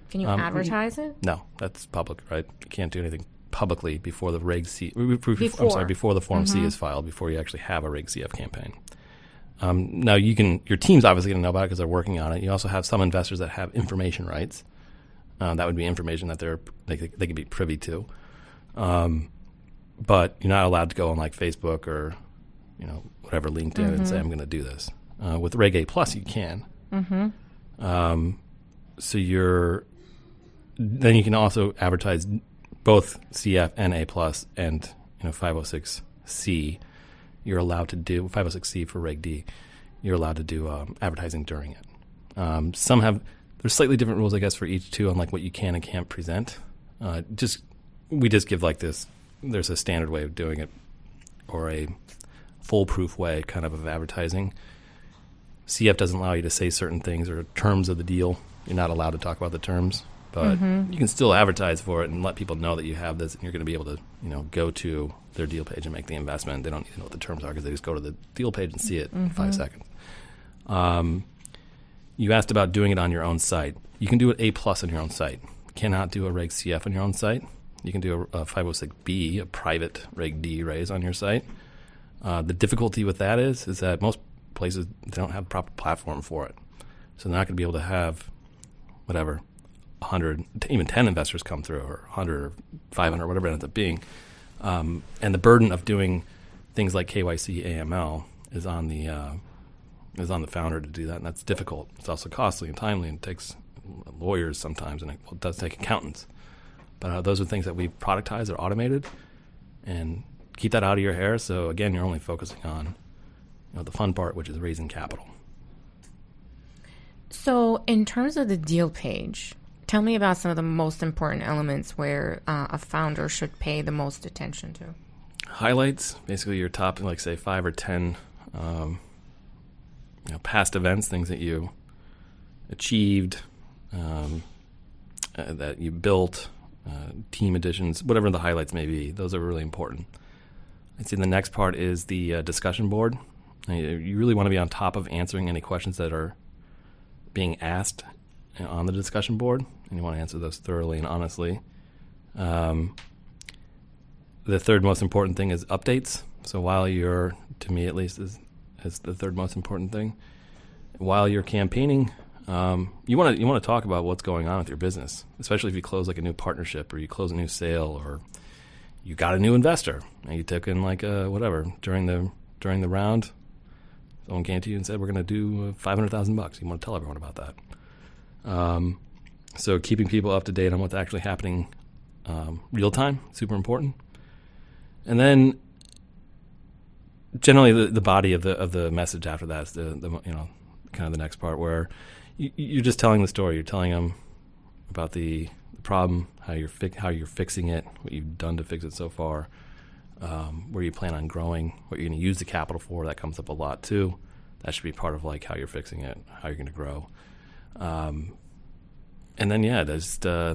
Can you Um, advertise it? No, that's public, right? You can't do anything publicly before the Reg C. Before. Before. I'm sorry, before the Form Mm-hmm. C is filed, before you actually have a Reg C F campaign. Um, now, you can. Your team's obviously going to know about it because they're working on it. You also have some investors that have information rights. Uh, that would be information that they're they, they could be privy to. Um, but you're not allowed to go on like Facebook or, you know, whatever, LinkedIn Mm-hmm. and say, I'm going to do this. Uh, with Reg A Plus, you can. Mm-hmm. Um, so you're then you can also advertise both C F and A Plus and, you know, five oh six C. You're allowed to do five oh six C for Reg D. You're allowed to do um, advertising during it. Um, some have there's slightly different rules, I guess, for each too on like what you can and can't present. Uh, just we just give like this. There's a standard way of doing it, or a foolproof way, kind of of advertising. C F doesn't allow you to say certain things or terms of the deal. You're not allowed to talk about the terms, but Mm-hmm. you can still advertise for it and let people know that you have this, and you're going to be able to, you know, go to their deal page and make the investment. They don't need to know what the terms are because they just go to the deal page and see it in five seconds. Um, you asked about doing it on your own site. You can do it A plus on your own site. You cannot do a Reg C F on your own site. You can do a, a five oh six B, a private Reg D raise on your site. Uh, the difficulty with that is, is that most places they don't have a proper platform for it, so they're not going to be able to have whatever one hundred, even ten investors come through, or one hundred, or five hundred, whatever it ends up being. Um, and the burden of doing things like K Y C, A M L is on the uh, is on the founder to do that, and that's difficult. It's also costly and timely, and it takes lawyers sometimes, and it, well, it does take accountants. But uh, those are things that we've productized or automated, and keep that out of your hair. So again, you're only focusing on, you know, the fun part, which is raising capital. So, in terms of the deal page, tell me about some of the most important elements where uh, a founder should pay the most attention to. Highlights, basically your top, like say five or ten, um, you know, past events, things that you achieved, um, uh, that you built, uh, team additions, whatever the highlights may be. Those are really important. I'd say the next part is the uh, discussion board. You really want to be on top of answering any questions that are being asked on the discussion board, and you want to answer those thoroughly and honestly. Um, the third most important thing is updates. So while you're, to me at least, is, is the third most important thing. While you're campaigning, um, you want to you want to talk about what's going on with your business, especially if you close like a new partnership or you close a new sale or you got a new investor and you took in like a whatever during the during the round. Someone came to you and said, we're going to do five hundred thousand bucks. You want to tell everyone about that. Um, so keeping people up to date on what's actually happening um, real time, super important. And then generally the, the body of the of the message after that is the, the you know kind of the next part where you, you're just telling the story. You're telling them about the, the problem, how you're fi- how you're fixing it, what you've done to fix it so far. Um, where you plan on growing, what you're going to use the capital for. That comes up a lot too. That should be part of like how you're fixing it, how you're going to grow. Um, and then yeah, there's uh,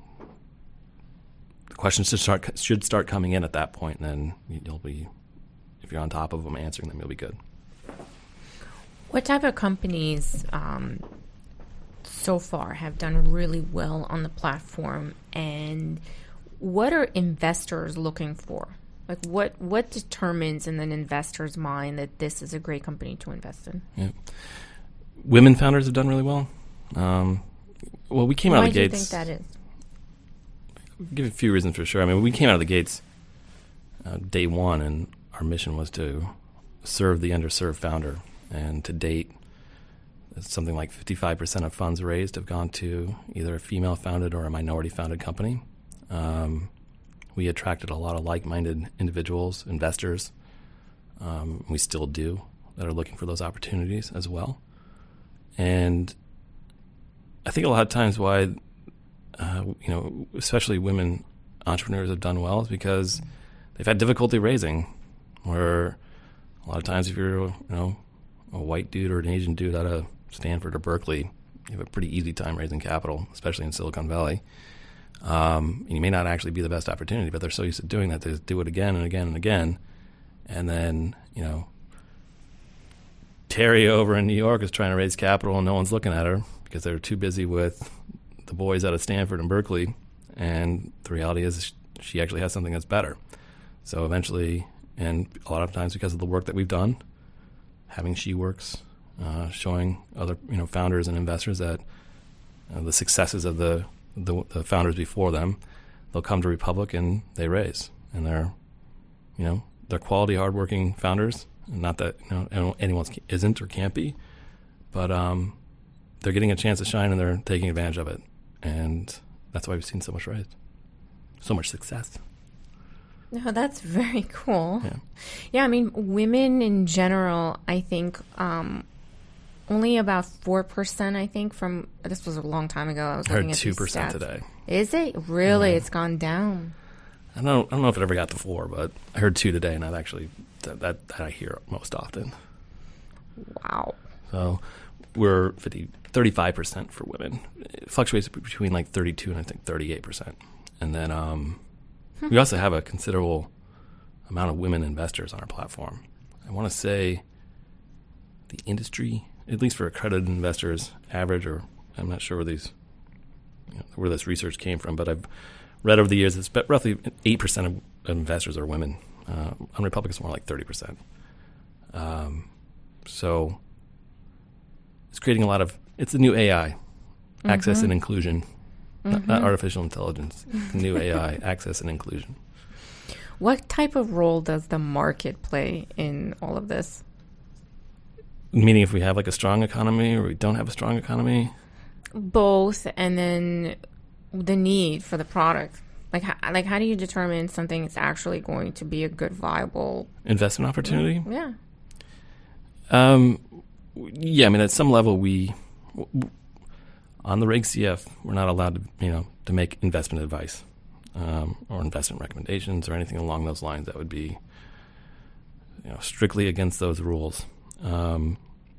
the questions should start should start coming in at that point, and then you'll be, if you're on top of them, answering them, you'll be good. What type of companies um, so far have done really well on the platform, and what are investors looking for? Like what, what determines in an investor's mind that this is a great company to invest in? Yeah. Women founders have done really well. Um, well, we came Why out of the do gates. you think that is? I'll give you a few reasons for sure. I mean, we came out of the gates uh, day one, and our mission was to serve the underserved founder. And to date, something like fifty-five percent of funds raised have gone to either a female-founded or a minority-founded company. Um, we attracted a lot of like-minded individuals, investors. Um, we still do, that are looking for those opportunities as well. And I think a lot of times why, uh, you know, especially women entrepreneurs have done well is because they've had difficulty raising, where a lot of times if you're, you know, a white dude or an Asian dude out of Stanford or Berkeley, you have a pretty easy time raising capital, especially in Silicon Valley. Um, and you may not actually be the best opportunity, but they're so used to doing that, they just do it again and again and again. And then, you know, Terry over in New York is trying to raise capital and no one's looking at her because they're too busy with the boys out of Stanford and Berkeley, and the reality is she actually has something that's better. So eventually, and a lot of times because of the work that we've done, having SheWorks, uh, showing other you know founders and investors that uh, the successes of the, the the founders before them, they'll come to Republic and they raise, and they're you know they're quality, hardworking founders. Not that you know anyone isn't or can't be, but um, they're getting a chance to shine and they're taking advantage of it, and that's why we've seen so much rise, so much success. No, that's very cool. Yeah, yeah I mean, women in general, I think um, only about four percent, I think, from, this was a long time ago. I was I looking heard at two percent today. Is it? Really? Yeah. It's gone down. I don't, I don't know if it ever got to four, but I heard two today, and that actually, that, that, that I hear most often. Wow. So we're fifty, thirty-five percent for women. It fluctuates between like thirty-two and I think thirty-eight percent. And then um, we also have a considerable amount of women investors on our platform. I want to say the industry, at least for accredited investors, average, or I'm not sure where these, you know, where this research came from, but I've read over the years it's roughly eight percent of investors are women. Uh, on Republic, it's more like thirty percent. Um, so it's creating a lot of, it's the new A I, mm-hmm. access and inclusion, mm-hmm. not, not artificial intelligence, the new A I, access and inclusion. What type of role does the market play in all of this? Meaning if we have like a strong economy or we don't have a strong economy? Both, and then the need for the product. Like, how, like how do you determine something is actually going to be a good, viable investment opportunity? Yeah. Um, yeah, I mean, at some level, we, on the Reg C F, we're not allowed to, you know, to make investment advice um, or investment recommendations or anything along those lines that would be, you know, strictly against those rules. Um,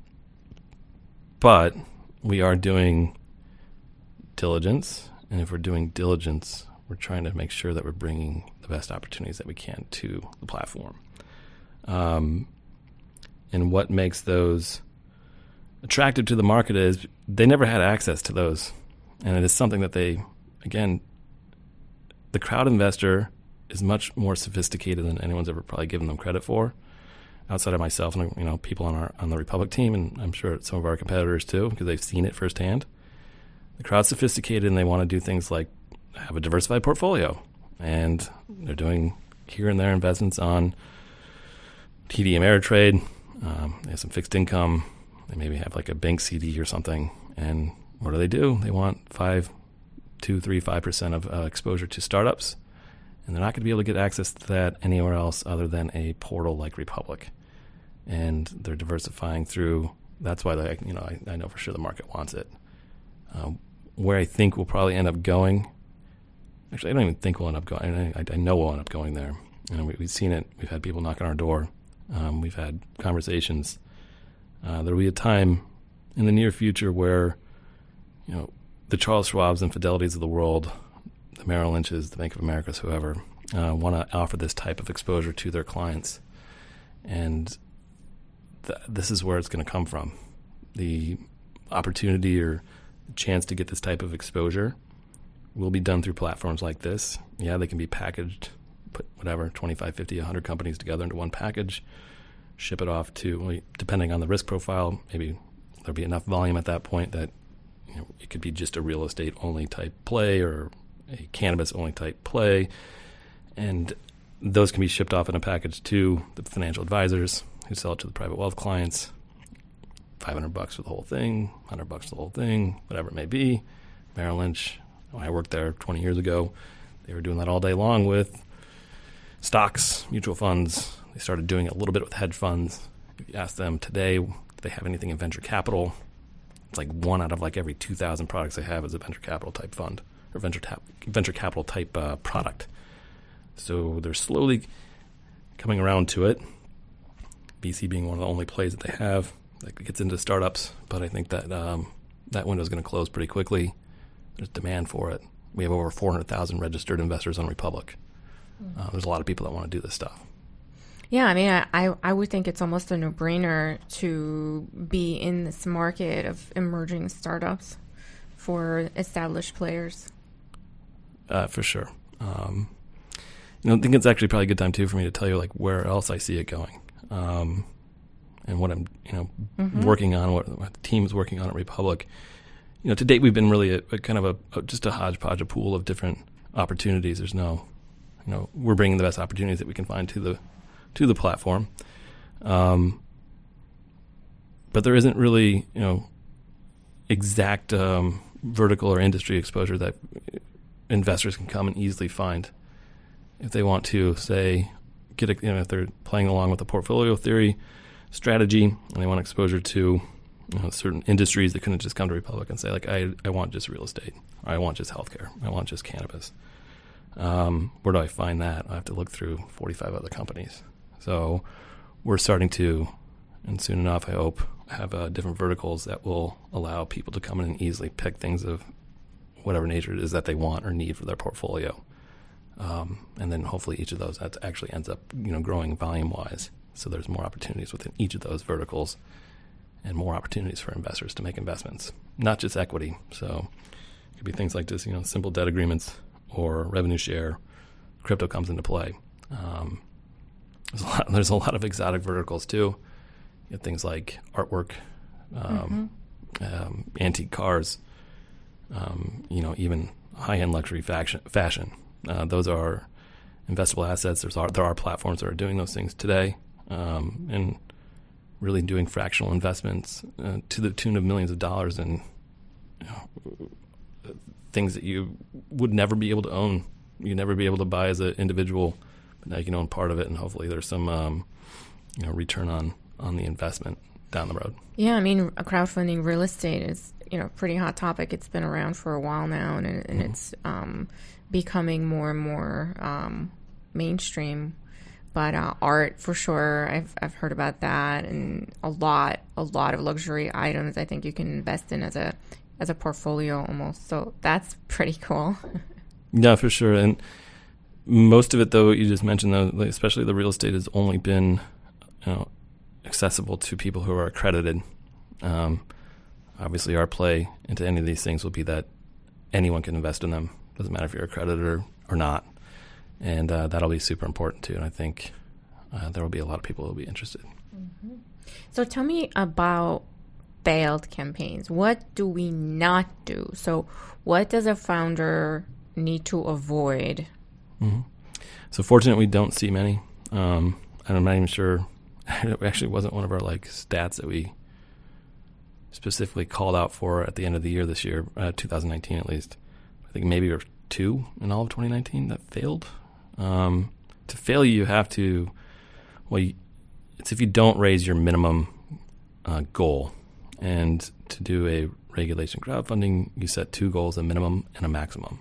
but we are doing diligence, and if we're doing diligence, we're trying to make sure that we're bringing the best opportunities that we can to the platform. Um, and what makes those attractive to the market is they never had access to those. And it is something that they, again, the crowd investor is much more sophisticated than anyone's ever probably given them credit for, outside of myself and you know people on our on the Republic team, and I'm sure some of our competitors too, because they've seen it firsthand. The crowd's sophisticated and they want to do things like have a diversified portfolio, and they're doing here and there investments on T D Ameritrade. Um, they have some fixed income. They maybe have like a bank C D or something. And what do they do? They want five, two, three, five percent of uh, exposure to startups, and they're not going to be able to get access to that anywhere else other than a portal like Republic. And they're diversifying through. That's why they, you know, I, I know for sure the market wants it. Um, where I think we'll probably end up going. Actually, I don't even think we'll end up going. I, I know we'll end up going there. You know, we, we've seen it. We've had people knock on our door. Um, we've had conversations. Uh, there will be a time in the near future where, you know, the Charles Schwabs and Fidelities of the world, the Merrill Lynches, the Bank of Americas, whoever, uh, want to offer this type of exposure to their clients. And th- this is where it's going to come from. The opportunity or chance to get this type of exposure will be done through platforms like this. Yeah, they can be packaged, put whatever, twenty-five, fifty, one hundred companies together into one package, ship it off to, depending on the risk profile, maybe there'll be enough volume at that point that you know, it could be just a real estate only type play or a cannabis only type play. And those can be shipped off in a package to the financial advisors who sell it to the private wealth clients. five hundred bucks for the whole thing, one hundred bucks for the whole thing, whatever it may be. Merrill Lynch, when I worked there twenty years ago, they were doing that all day long with stocks, mutual funds. They started doing it a little bit with hedge funds. If you ask them today, do they have anything in venture capital? It's like one out of like every two thousand products they have is a venture capital type fund or venture tap, venture capital type uh, product. So they're slowly coming around to it. V C being one of the only plays that they have that gets into startups, but I think that um, that window is going to close pretty quickly. There's demand for it. We have over four hundred thousand registered investors on Republic. Uh, there's a lot of people that want to do this stuff. Yeah, I mean, I, I would think it's almost a no-brainer to be in this market of emerging startups for established players? Uh, for sure. Um, you know, I think it's actually probably a good time too for me to tell you like where else I see it going, um, and what I'm you know mm-hmm. working on, what, what the team's working on at Republic. You know, to date we've been really a, a kind of a, a just a hodgepodge, a pool of different opportunities. There's no, you know, we're bringing the best opportunities that we can find to the to the platform, um, but there isn't really you know exact um, vertical or industry exposure that investors can come and easily find if they want to, say, get a, you know, if they're playing along with a portfolio theory strategy and they want exposure to you know, certain industries. They couldn't just come to Republic and say, like, I, I want just real estate, or I want just healthcare, I want just cannabis. Um, where do I find that? I have to look through forty-five other companies. So we're starting to, and soon enough, I hope, have uh, different verticals that will allow people to come in and easily pick things of whatever nature it is that they want or need for their portfolio. Um, and then hopefully each of those that actually ends up, you know, growing volume-wise. So there's more opportunities within each of those verticals and more opportunities for investors to make investments, not just equity. So it could be things like just, you know, simple debt agreements or revenue share. Crypto comes into play. Um, there's a lot, there's a lot of exotic verticals too. You have things like artwork, um, mm-hmm. um, antique cars, um, you know, even high-end luxury fashion. fashion. Uh, those are investable assets. There's are, there are platforms that are doing those things today, um, and really doing fractional investments uh, to the tune of millions of dollars in you know, things that you would never be able to own. You'd never be able to buy as an individual, but now you can own part of it, and hopefully there's some um, you know return on, on the investment down the road. Yeah, I mean, crowdfunding real estate is you know a pretty hot topic. It's been around for a while now, and, and mm-hmm. it's um, becoming more and more um, mainstream. But uh, art, for sure, I've I've heard about that, and a lot, a lot of luxury items. I think you can invest in as a as a portfolio almost. So that's pretty cool. Yeah, for sure. And most of it, though, you just mentioned, though, like, especially the real estate, has only been, you know, accessible to people who are accredited. Um, obviously, our play into any of these things will be that anyone can invest in them. Doesn't matter if you're accredited or, or not. And uh, that'll be super important, too. And I think uh, there will be a lot of people who will be interested. Mm-hmm. So tell me about failed campaigns. What do we not do? So what does a founder need to avoid? Mm-hmm. So fortunately, we don't see many. Um, and I'm not even sure. It actually wasn't one of our like stats that we specifically called out for at the end of the year this year, uh, two thousand nineteen at least. I think maybe there were two in all of twenty nineteen that failed. Um, to fail, you have to, well, you, it's if you don't raise your minimum uh, goal. And to do a regulation crowdfunding, you set two goals, a minimum and a maximum.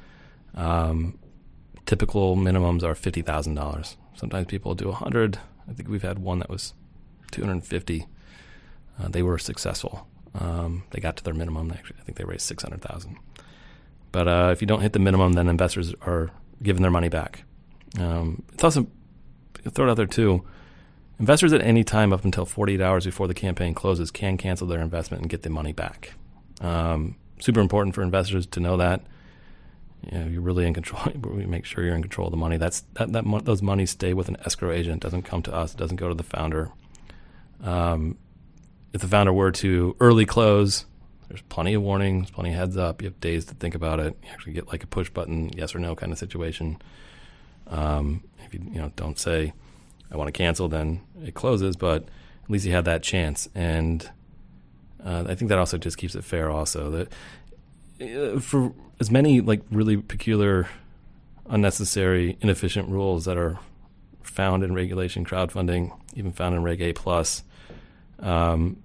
Um, typical minimums are fifty thousand dollars. Sometimes people do one hundred thousand dollars. I think we've had one that was two hundred fifty thousand dollars. Uh, they were successful. Um, they got to their minimum. Actually, I think they raised six hundred thousand dollars. But uh, if you don't hit the minimum, then investors are giving their money back. Um, it's also, throw it out there too, investors at any time up until forty-eight hours before the campaign closes can cancel their investment and get the money back. Um, super important for investors to know that. You know, you're really in control. We make sure you're in control of the money. That's that, that mo- those monies stay with an escrow agent. It doesn't come to us. It doesn't go to the founder. Um, if the founder were to early close, there's plenty of warnings, plenty of heads up. You have days to think about it. You actually get like a push button, yes or no kind of situation. Um, if you you know don't say, I want to cancel, then it closes, but at least you have that chance. And uh, I think that also just keeps it fair also. That uh, for as many like really peculiar, unnecessary, inefficient rules that are found in regulation crowdfunding, even found in Reg A plus, um,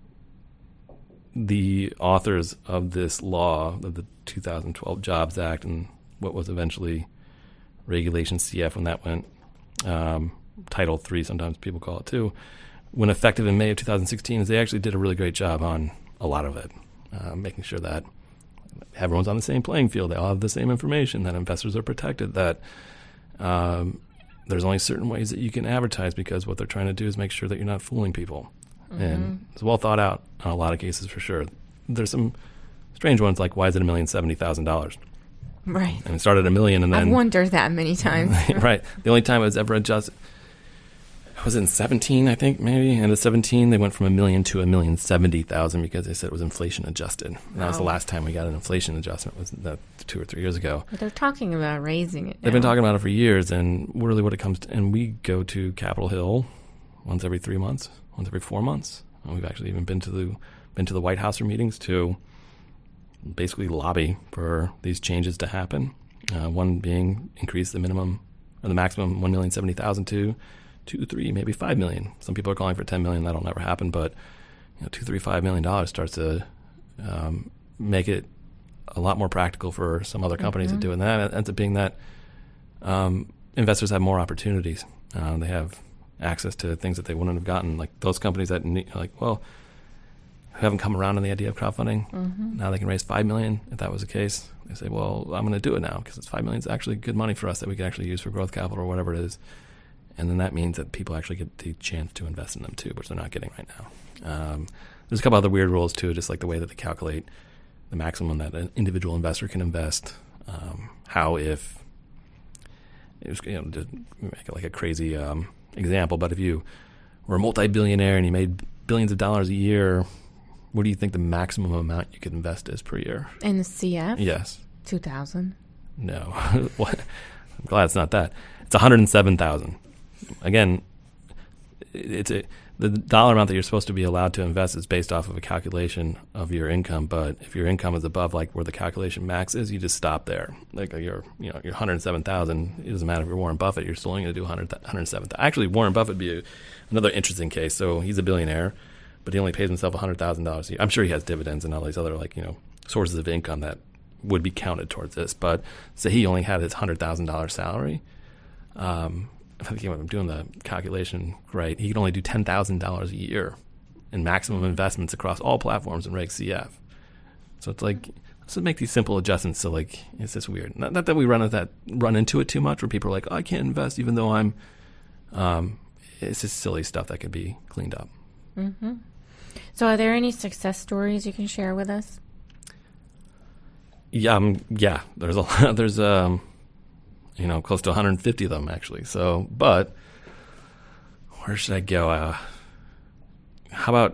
the authors of this law, of the two thousand twelve Jobs Act and what was eventually Regulation C F when that went, um, Title three, sometimes people call it too, when effective in May of two thousand sixteen, is they actually did a really great job on a lot of it, uh, making sure that everyone's on the same playing field, they all have the same information, that investors are protected, that um, there's only certain ways that you can advertise because what they're trying to do is make sure that you're not fooling people. Mm-hmm. And it's well thought out in a lot of cases for sure. There's some strange ones like, why is it a million seventy thousand dollars? Right. And it started at a million, and then I've wondered that many times. right. The only time it was ever adjusted was in seventeen, I think, maybe. And at seventeen, they went from a million to a million seventy thousand because they said it was inflation adjusted. And that was the last time we got an inflation adjustment, was that two or three years ago. But they're talking about raising it now. They've been talking about it for years, and really what it comes to, and we go to Capitol Hill once every three months, once every four months. And we've actually even been to the been to the White House for meetings to basically lobby for these changes to happen. Uh, one being increase the minimum or the maximum one million seventy thousand to two, three, maybe five million. Some people are calling for ten million. That'll never happen, but you know, two, three, five million dollars starts to um, make it a lot more practical for some other companies mm-hmm. to do. And that ends up being that um, investors have more opportunities. Uh, they have access to things that they wouldn't have gotten. Like those companies that need, like, well, who haven't come around on the idea of crowdfunding. Mm-hmm. Now they can raise five million dollars. If that was the case, they say, well, I'm going to do it now because it's five million dollars is actually good money for us that we can actually use for growth capital or whatever it is. And then that means that people actually get the chance to invest in them too, which they're not getting right now. Um, there's a couple other weird rules too, just like the way that they calculate the maximum that an individual investor can invest. Um, how if, it was, you know, to make it like a crazy um, example, but if you were a multi-billionaire and you made billions of dollars a year, what do you think the maximum amount you could invest is per year? In the C F? Yes. two thousand. No. What? I'm glad it's not that. It's one hundred seven thousand. Again, it's a, the dollar amount that you're supposed to be allowed to invest is based off of a calculation of your income. But if your income is above like where the calculation max is, you just stop there. Like you're, you know, you're one hundred seven thousand. It doesn't matter if you're Warren Buffett. You're still only going to do one hundred, one hundred seven thousand. Actually, Warren Buffett would be a, another interesting case. So he's a billionaire, but he only pays himself one hundred thousand dollars a year. I'm sure he has dividends and all these other like, you know, sources of income that would be counted towards this. But say he only had his one hundred thousand dollars salary. Um, if I think I'm doing the calculation right, he could only do ten thousand dollars a year in maximum investments across all platforms in Reg C F. So it's like, let's make these simple adjustments. So like, it's just weird. Not, not that we run, at that, run into it too much where people are like, oh, I can't invest even though I'm, um, it's just silly stuff that could be cleaned up. Mm-hmm. So are there any success stories you can share with us? Yeah, um, yeah. There's a lot. There's um, you know, close to one hundred fifty of them actually. So, but where should I go? Uh, how about?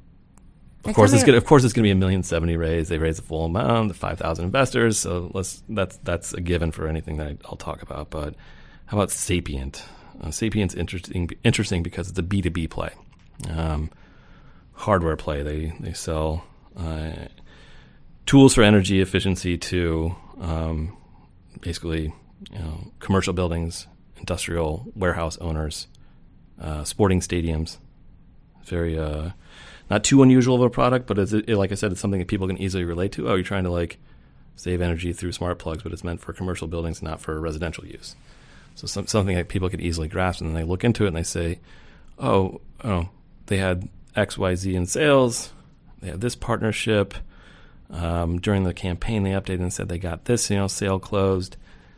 Of course, it's gonna. Of course, it's gonna be a million seventy raise. They raise the full amount. The five thousand investors. So let's. That's that's a given for anything that I'll talk about. But how about Sapient? Uh, Sapient's interesting. Interesting because it's a B two B play, um, hardware play. They they sell. Uh, tools for energy efficiency to um, basically, you know, commercial buildings, industrial warehouse owners, uh, sporting stadiums. Very uh, not too unusual of a product, but it's, it, like I said, it's something that people can easily relate to. Oh, you're trying to like save energy through smart plugs, but it's meant for commercial buildings, not for residential use. So some, something that people could easily grasp, and then they look into it and they say, oh, oh, they had X, Y, Z in sales. They had this partnership. Um, during the campaign, they updated and said they got this, you know, sale closed,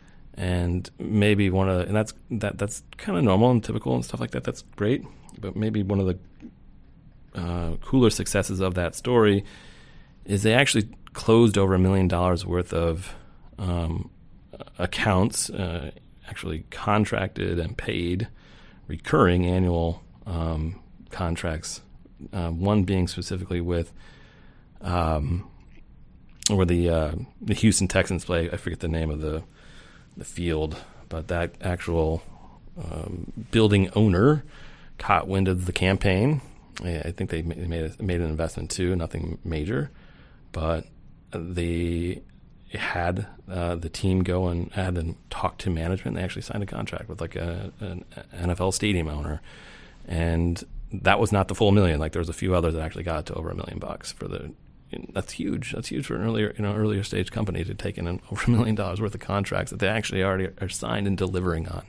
and maybe one of the, and that's that that's kind of normal and typical and stuff like that. That's great, but maybe one of the uh, cooler successes of that story is they actually closed over a million dollars worth of um, accounts, uh, actually contracted and paid, recurring annual um, contracts. Uh, one being specifically with. Um, Where the uh, the Houston Texans play, I forget the name of the the field, but that actual um, building owner caught wind of the campaign. I think they made a, made an investment too, nothing major, but they had uh, the team go and had them talk to management. They actually signed a contract with like a, an N F L stadium owner, and that was not the full million. Like there was a few others that actually got to over a million bucks for the. That's huge. That's huge for an earlier, you know, earlier stage company to take in an over a million dollars worth of contracts that they actually already are signed and delivering on.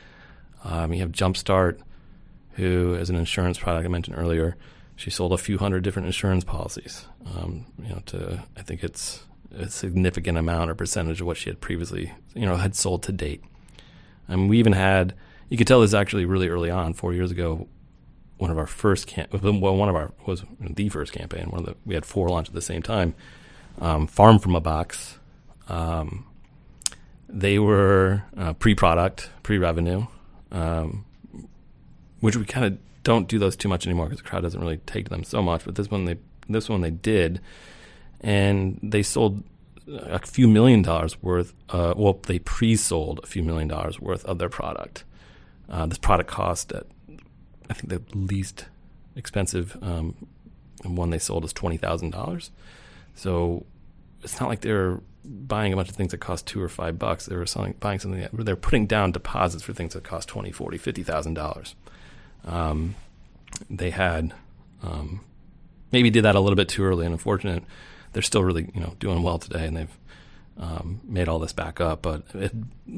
Um, you have Jumpstart, who is an insurance product I mentioned earlier. She sold a few hundred different insurance policies. Um, you know, to I think it's a significant amount or percentage of what she had previously, you know, had sold to date. And we even had, you could tell this actually really early on, four years ago. One of our first camp, well, one of our was the first campaign. One of the we had four launch at the same time. um, Farm from a Box. Um, they were uh, pre-product, pre-revenue, um, which we kind of don't do those too much anymore because the crowd doesn't really take to them so much. But this one they this one they did, and they sold a few million dollars worth. Uh, well, they pre-sold a few million dollars worth of their product. Uh, this product cost at, I think the least expensive um, one they sold is twenty thousand dollars. So it's not like they're buying a bunch of things that cost two or five bucks. They were selling, buying something that they're putting down deposits for things that cost twenty, forty, fifty thousand dollars. Um, they had um, maybe did that a little bit too early, and unfortunate. They're still really, you know, doing well today, and they've um, made all this back up. But it,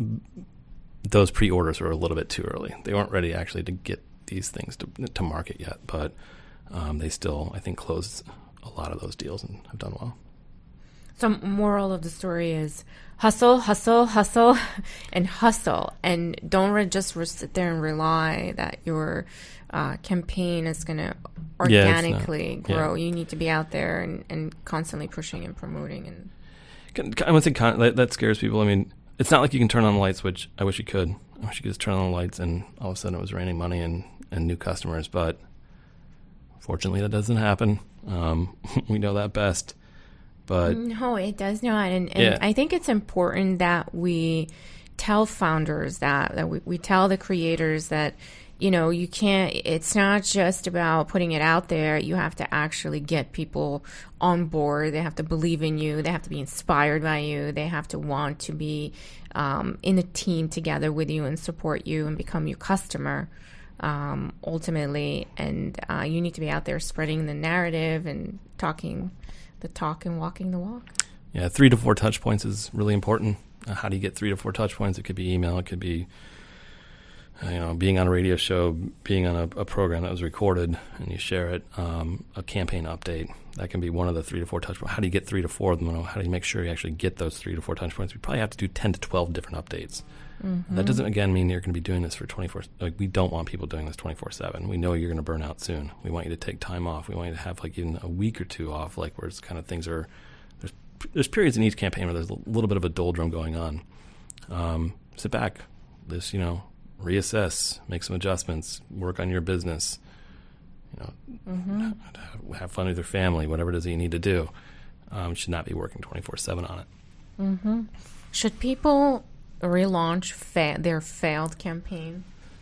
those pre-orders were a little bit too early. They weren't ready actually to get these things to to market yet. But um, they still, I think, closed a lot of those deals and have done well. So moral of the story is hustle, hustle, hustle, and hustle. And don't re- just re- sit there and rely that your uh, campaign is going to organically yeah, grow. Yeah. You need to be out there and, and constantly pushing and promoting. And I would think that, that scares people. I mean, it's not like you can turn on the light switch. I wish you could. I wish you could just turn on the lights and all of a sudden it was raining money and, and new customers. But fortunately, that doesn't happen. Um, we know that best. But no, it does not. And, and yeah. I think it's important that we tell founders that, that we, we tell the creators that, you know, you can't, it's not just about putting it out there. You have to actually get people on board. They have to believe in you. They have to be inspired by you. They have to want to be um, in a team together with you and support you and become your customer um, ultimately. And uh, you need to be out there spreading the narrative and talking the talk and walking the walk. Yeah, three to four touch points is really important. Uh, how do you get three to four touch points? It could be email. It could be, uh, you know, being on a radio show, being on a, a program that was recorded and you share it, um, a campaign update. That can be one of the three to four touch points. How do you get three to four of them? How do you make sure you actually get those three to four touch points? We probably have to do ten to twelve different updates. Mm-hmm. That doesn't, again, mean you're going to be doing this for twenty-four. Like, we don't want people doing this twenty-four seven. We know you're going to burn out soon. We want you to take time off. We want you to have, like, even a week or two off, like, where it's kind of things are, there's, there's periods in each campaign where there's a little bit of a doldrum going on. Um, sit back, just, you know, reassess, make some adjustments, work on your business, you know, mm-hmm. have fun with your family, whatever it is that you need to do. Um, should not be working twenty-four seven on it. Mm-hmm. Should people relaunch fa- their failed campaign?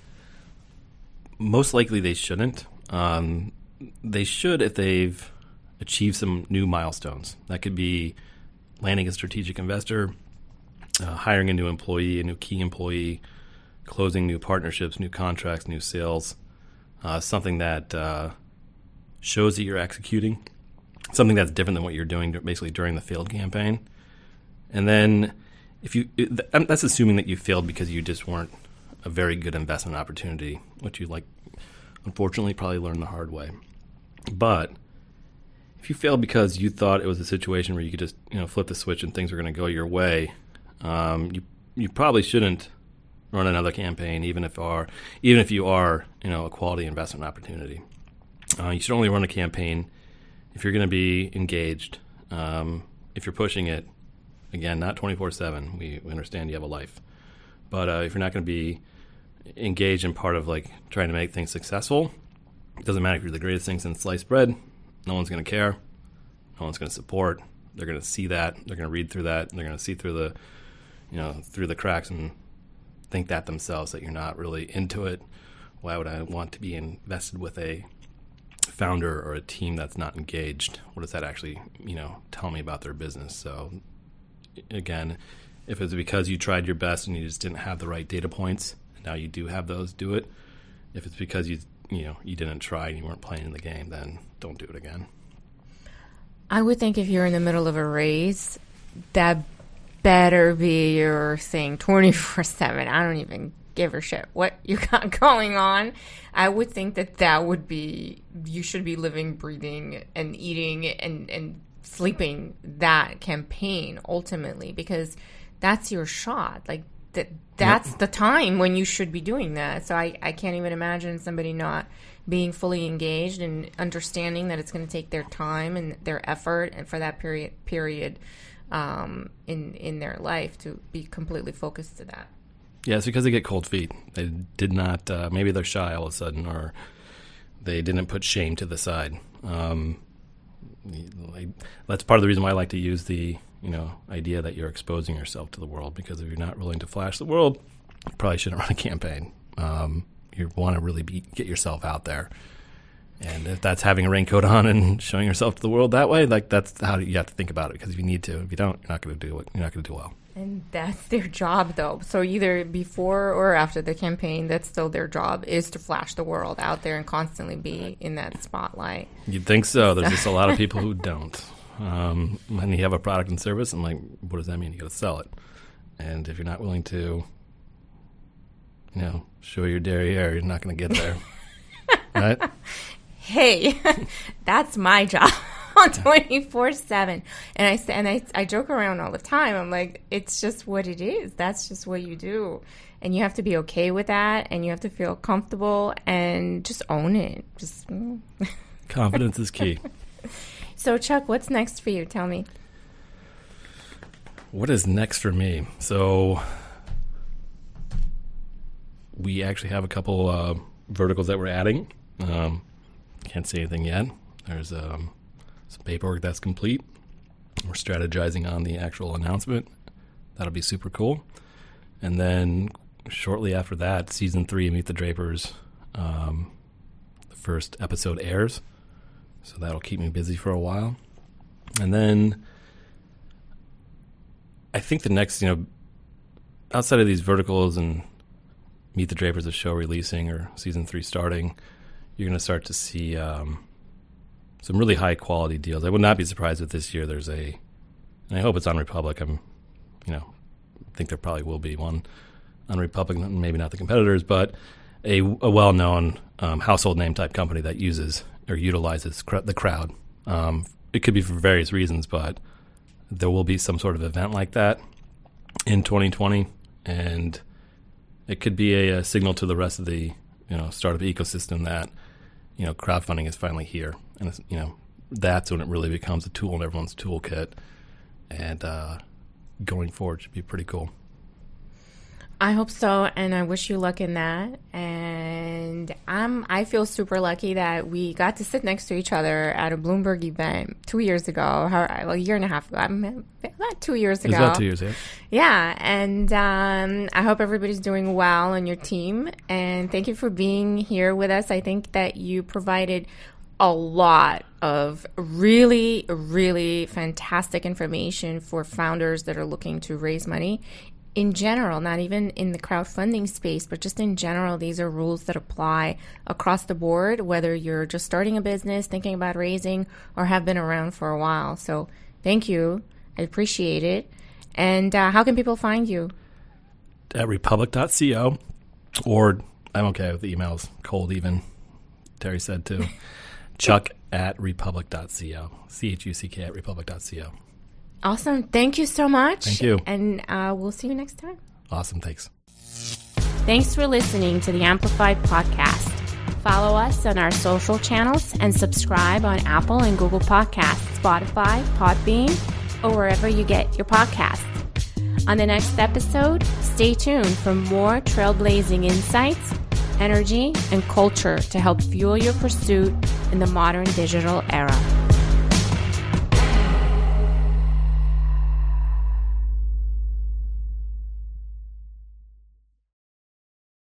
Most likely they shouldn't. Um, they should if they've achieved some new milestones. That could be landing a strategic investor, uh, hiring a new employee, a new key employee, closing new partnerships, new contracts, new sales, uh, something that uh, shows that you're executing, something that's different than what you're doing basically during the failed campaign. And then if you, that's assuming that you failed because you just weren't a very good investment opportunity, which you, like, unfortunately probably learned the hard way. But if you failed because you thought it was a situation where you could just, you know, flip the switch and things were going to go your way, um, you you probably shouldn't run another campaign, even if are even if you are, you know, a quality investment opportunity. Uh, you should only run a campaign if you're going to be engaged. Um, if you're pushing it. Again, not twenty-four seven. We understand you have a life. But uh, if you're not going to be engaged in part of, like, trying to make things successful, it doesn't matter if you're the greatest thing since sliced bread. No one's going to care. No one's going to support. They're going to see that. They're going to read through that. They're going to see through the, you know, through the cracks and think that themselves, that you're not really into it. Why would I want to be invested with a founder or a team that's not engaged? What does that actually, you know, tell me about their business? So, again, if it's because you tried your best and you just didn't have the right data points, and now you do have those, do it. If it's because you you know you didn't try and you weren't playing in the game, then don't do it again. I would think if you're in the middle of a race, that better be your thing twenty-four seven. I don't even give a shit what you got going on. I would think that that would be, you should be living, breathing, and eating and, and sleeping that campaign ultimately, because that's your shot. Like, th- that's Yep. the time when you should be doing that. So I, I can't even imagine somebody not being fully engaged and understanding that it's going to take their time and their effort and for that period period um, in in their life to be completely focused to that. Yeah, it's because they get cold feet. They did not, uh, maybe they're shy all of a sudden, or they didn't put shame to the side. Um, like, that's part of the reason why I like to use the, you know, idea that you're exposing yourself to the world, because if you're not willing to flash the world, you probably shouldn't run a campaign. Um, you want to really be, get yourself out there. And if that's having a raincoat on and showing yourself to the world that way, like that's how you have to think about it, because if you need to, if you don't, you're not going to do it. You're not going to do well. And that's their job, though. So either before or after the campaign, that's still their job, is to flash the world out there and constantly be in that spotlight. You'd think so. There's just a lot of people who don't. Um, when you have a product and service, I'm like, what does that mean? You got to sell it. And if you're not willing to, you know, show your derriere, you're not going to get there. Right? Hey, that's my job. twenty-four seven. And I and I I joke around all the time. I'm like, it's just what it is. That's just what you do. And you have to be okay with that, and you have to feel comfortable and just own it. Just mm. Confidence is key. So, Chuck, what's next for you? Tell me. What is next for me? So we actually have a couple uh, verticals that we're adding. Um, can't say anything yet. There's um some paperwork that's complete. We're strategizing on the actual announcement. That'll be super cool. And then shortly after that, season three, Meet the Drapers, um, the first episode airs. So that'll keep me busy for a while. And then I think the next, you know, outside of these verticals and Meet the Drapers, a show releasing or season three starting, you're going to start to see um, some really high quality deals. I would not be surprised if this year there's a, and I hope it's on Republic. I'm, you know, I think there probably will be one on Republic, maybe not the competitors, but a, a well-known um, household name type company that uses or utilizes cr- the crowd. Um, it could be for various reasons, but there will be some sort of event like that in twenty twenty, and it could be a, a signal to the rest of the, you know, startup ecosystem that, you know, crowdfunding is finally here. And, it's, you know, that's when it really becomes a tool in everyone's toolkit. And uh, going forward should be pretty cool. I hope so, and I wish you luck in that. And I'm, I feel super lucky that we got to sit next to each other at a Bloomberg event two years ago, how, well, a year and a half ago, about two years ago. It was about two years, yeah. Yeah, and um, I hope everybody's doing well on your team. And thank you for being here with us. I think that you provided a lot of really, really fantastic information for founders that are looking to raise money. In general, not even in the crowdfunding space, but just in general, these are rules that apply across the board, whether you're just starting a business, thinking about raising, or have been around for a while. So thank you. I appreciate it. And uh, how can people find you? At republic dot co, or I'm okay with the emails, cold even, Terry said too. Chuck at republic dot co, C H U C K at republic dot co. Awesome. Thank you so much. Thank you. And uh, we'll see you next time. Awesome. Thanks. Thanks for listening to the Amplified Podcast. Follow us on our social channels and subscribe on Apple and Google Podcasts, Spotify, Podbean, or wherever you get your podcasts. On the next episode, stay tuned for more trailblazing insights, energy, and culture to help fuel your pursuit in the modern digital era.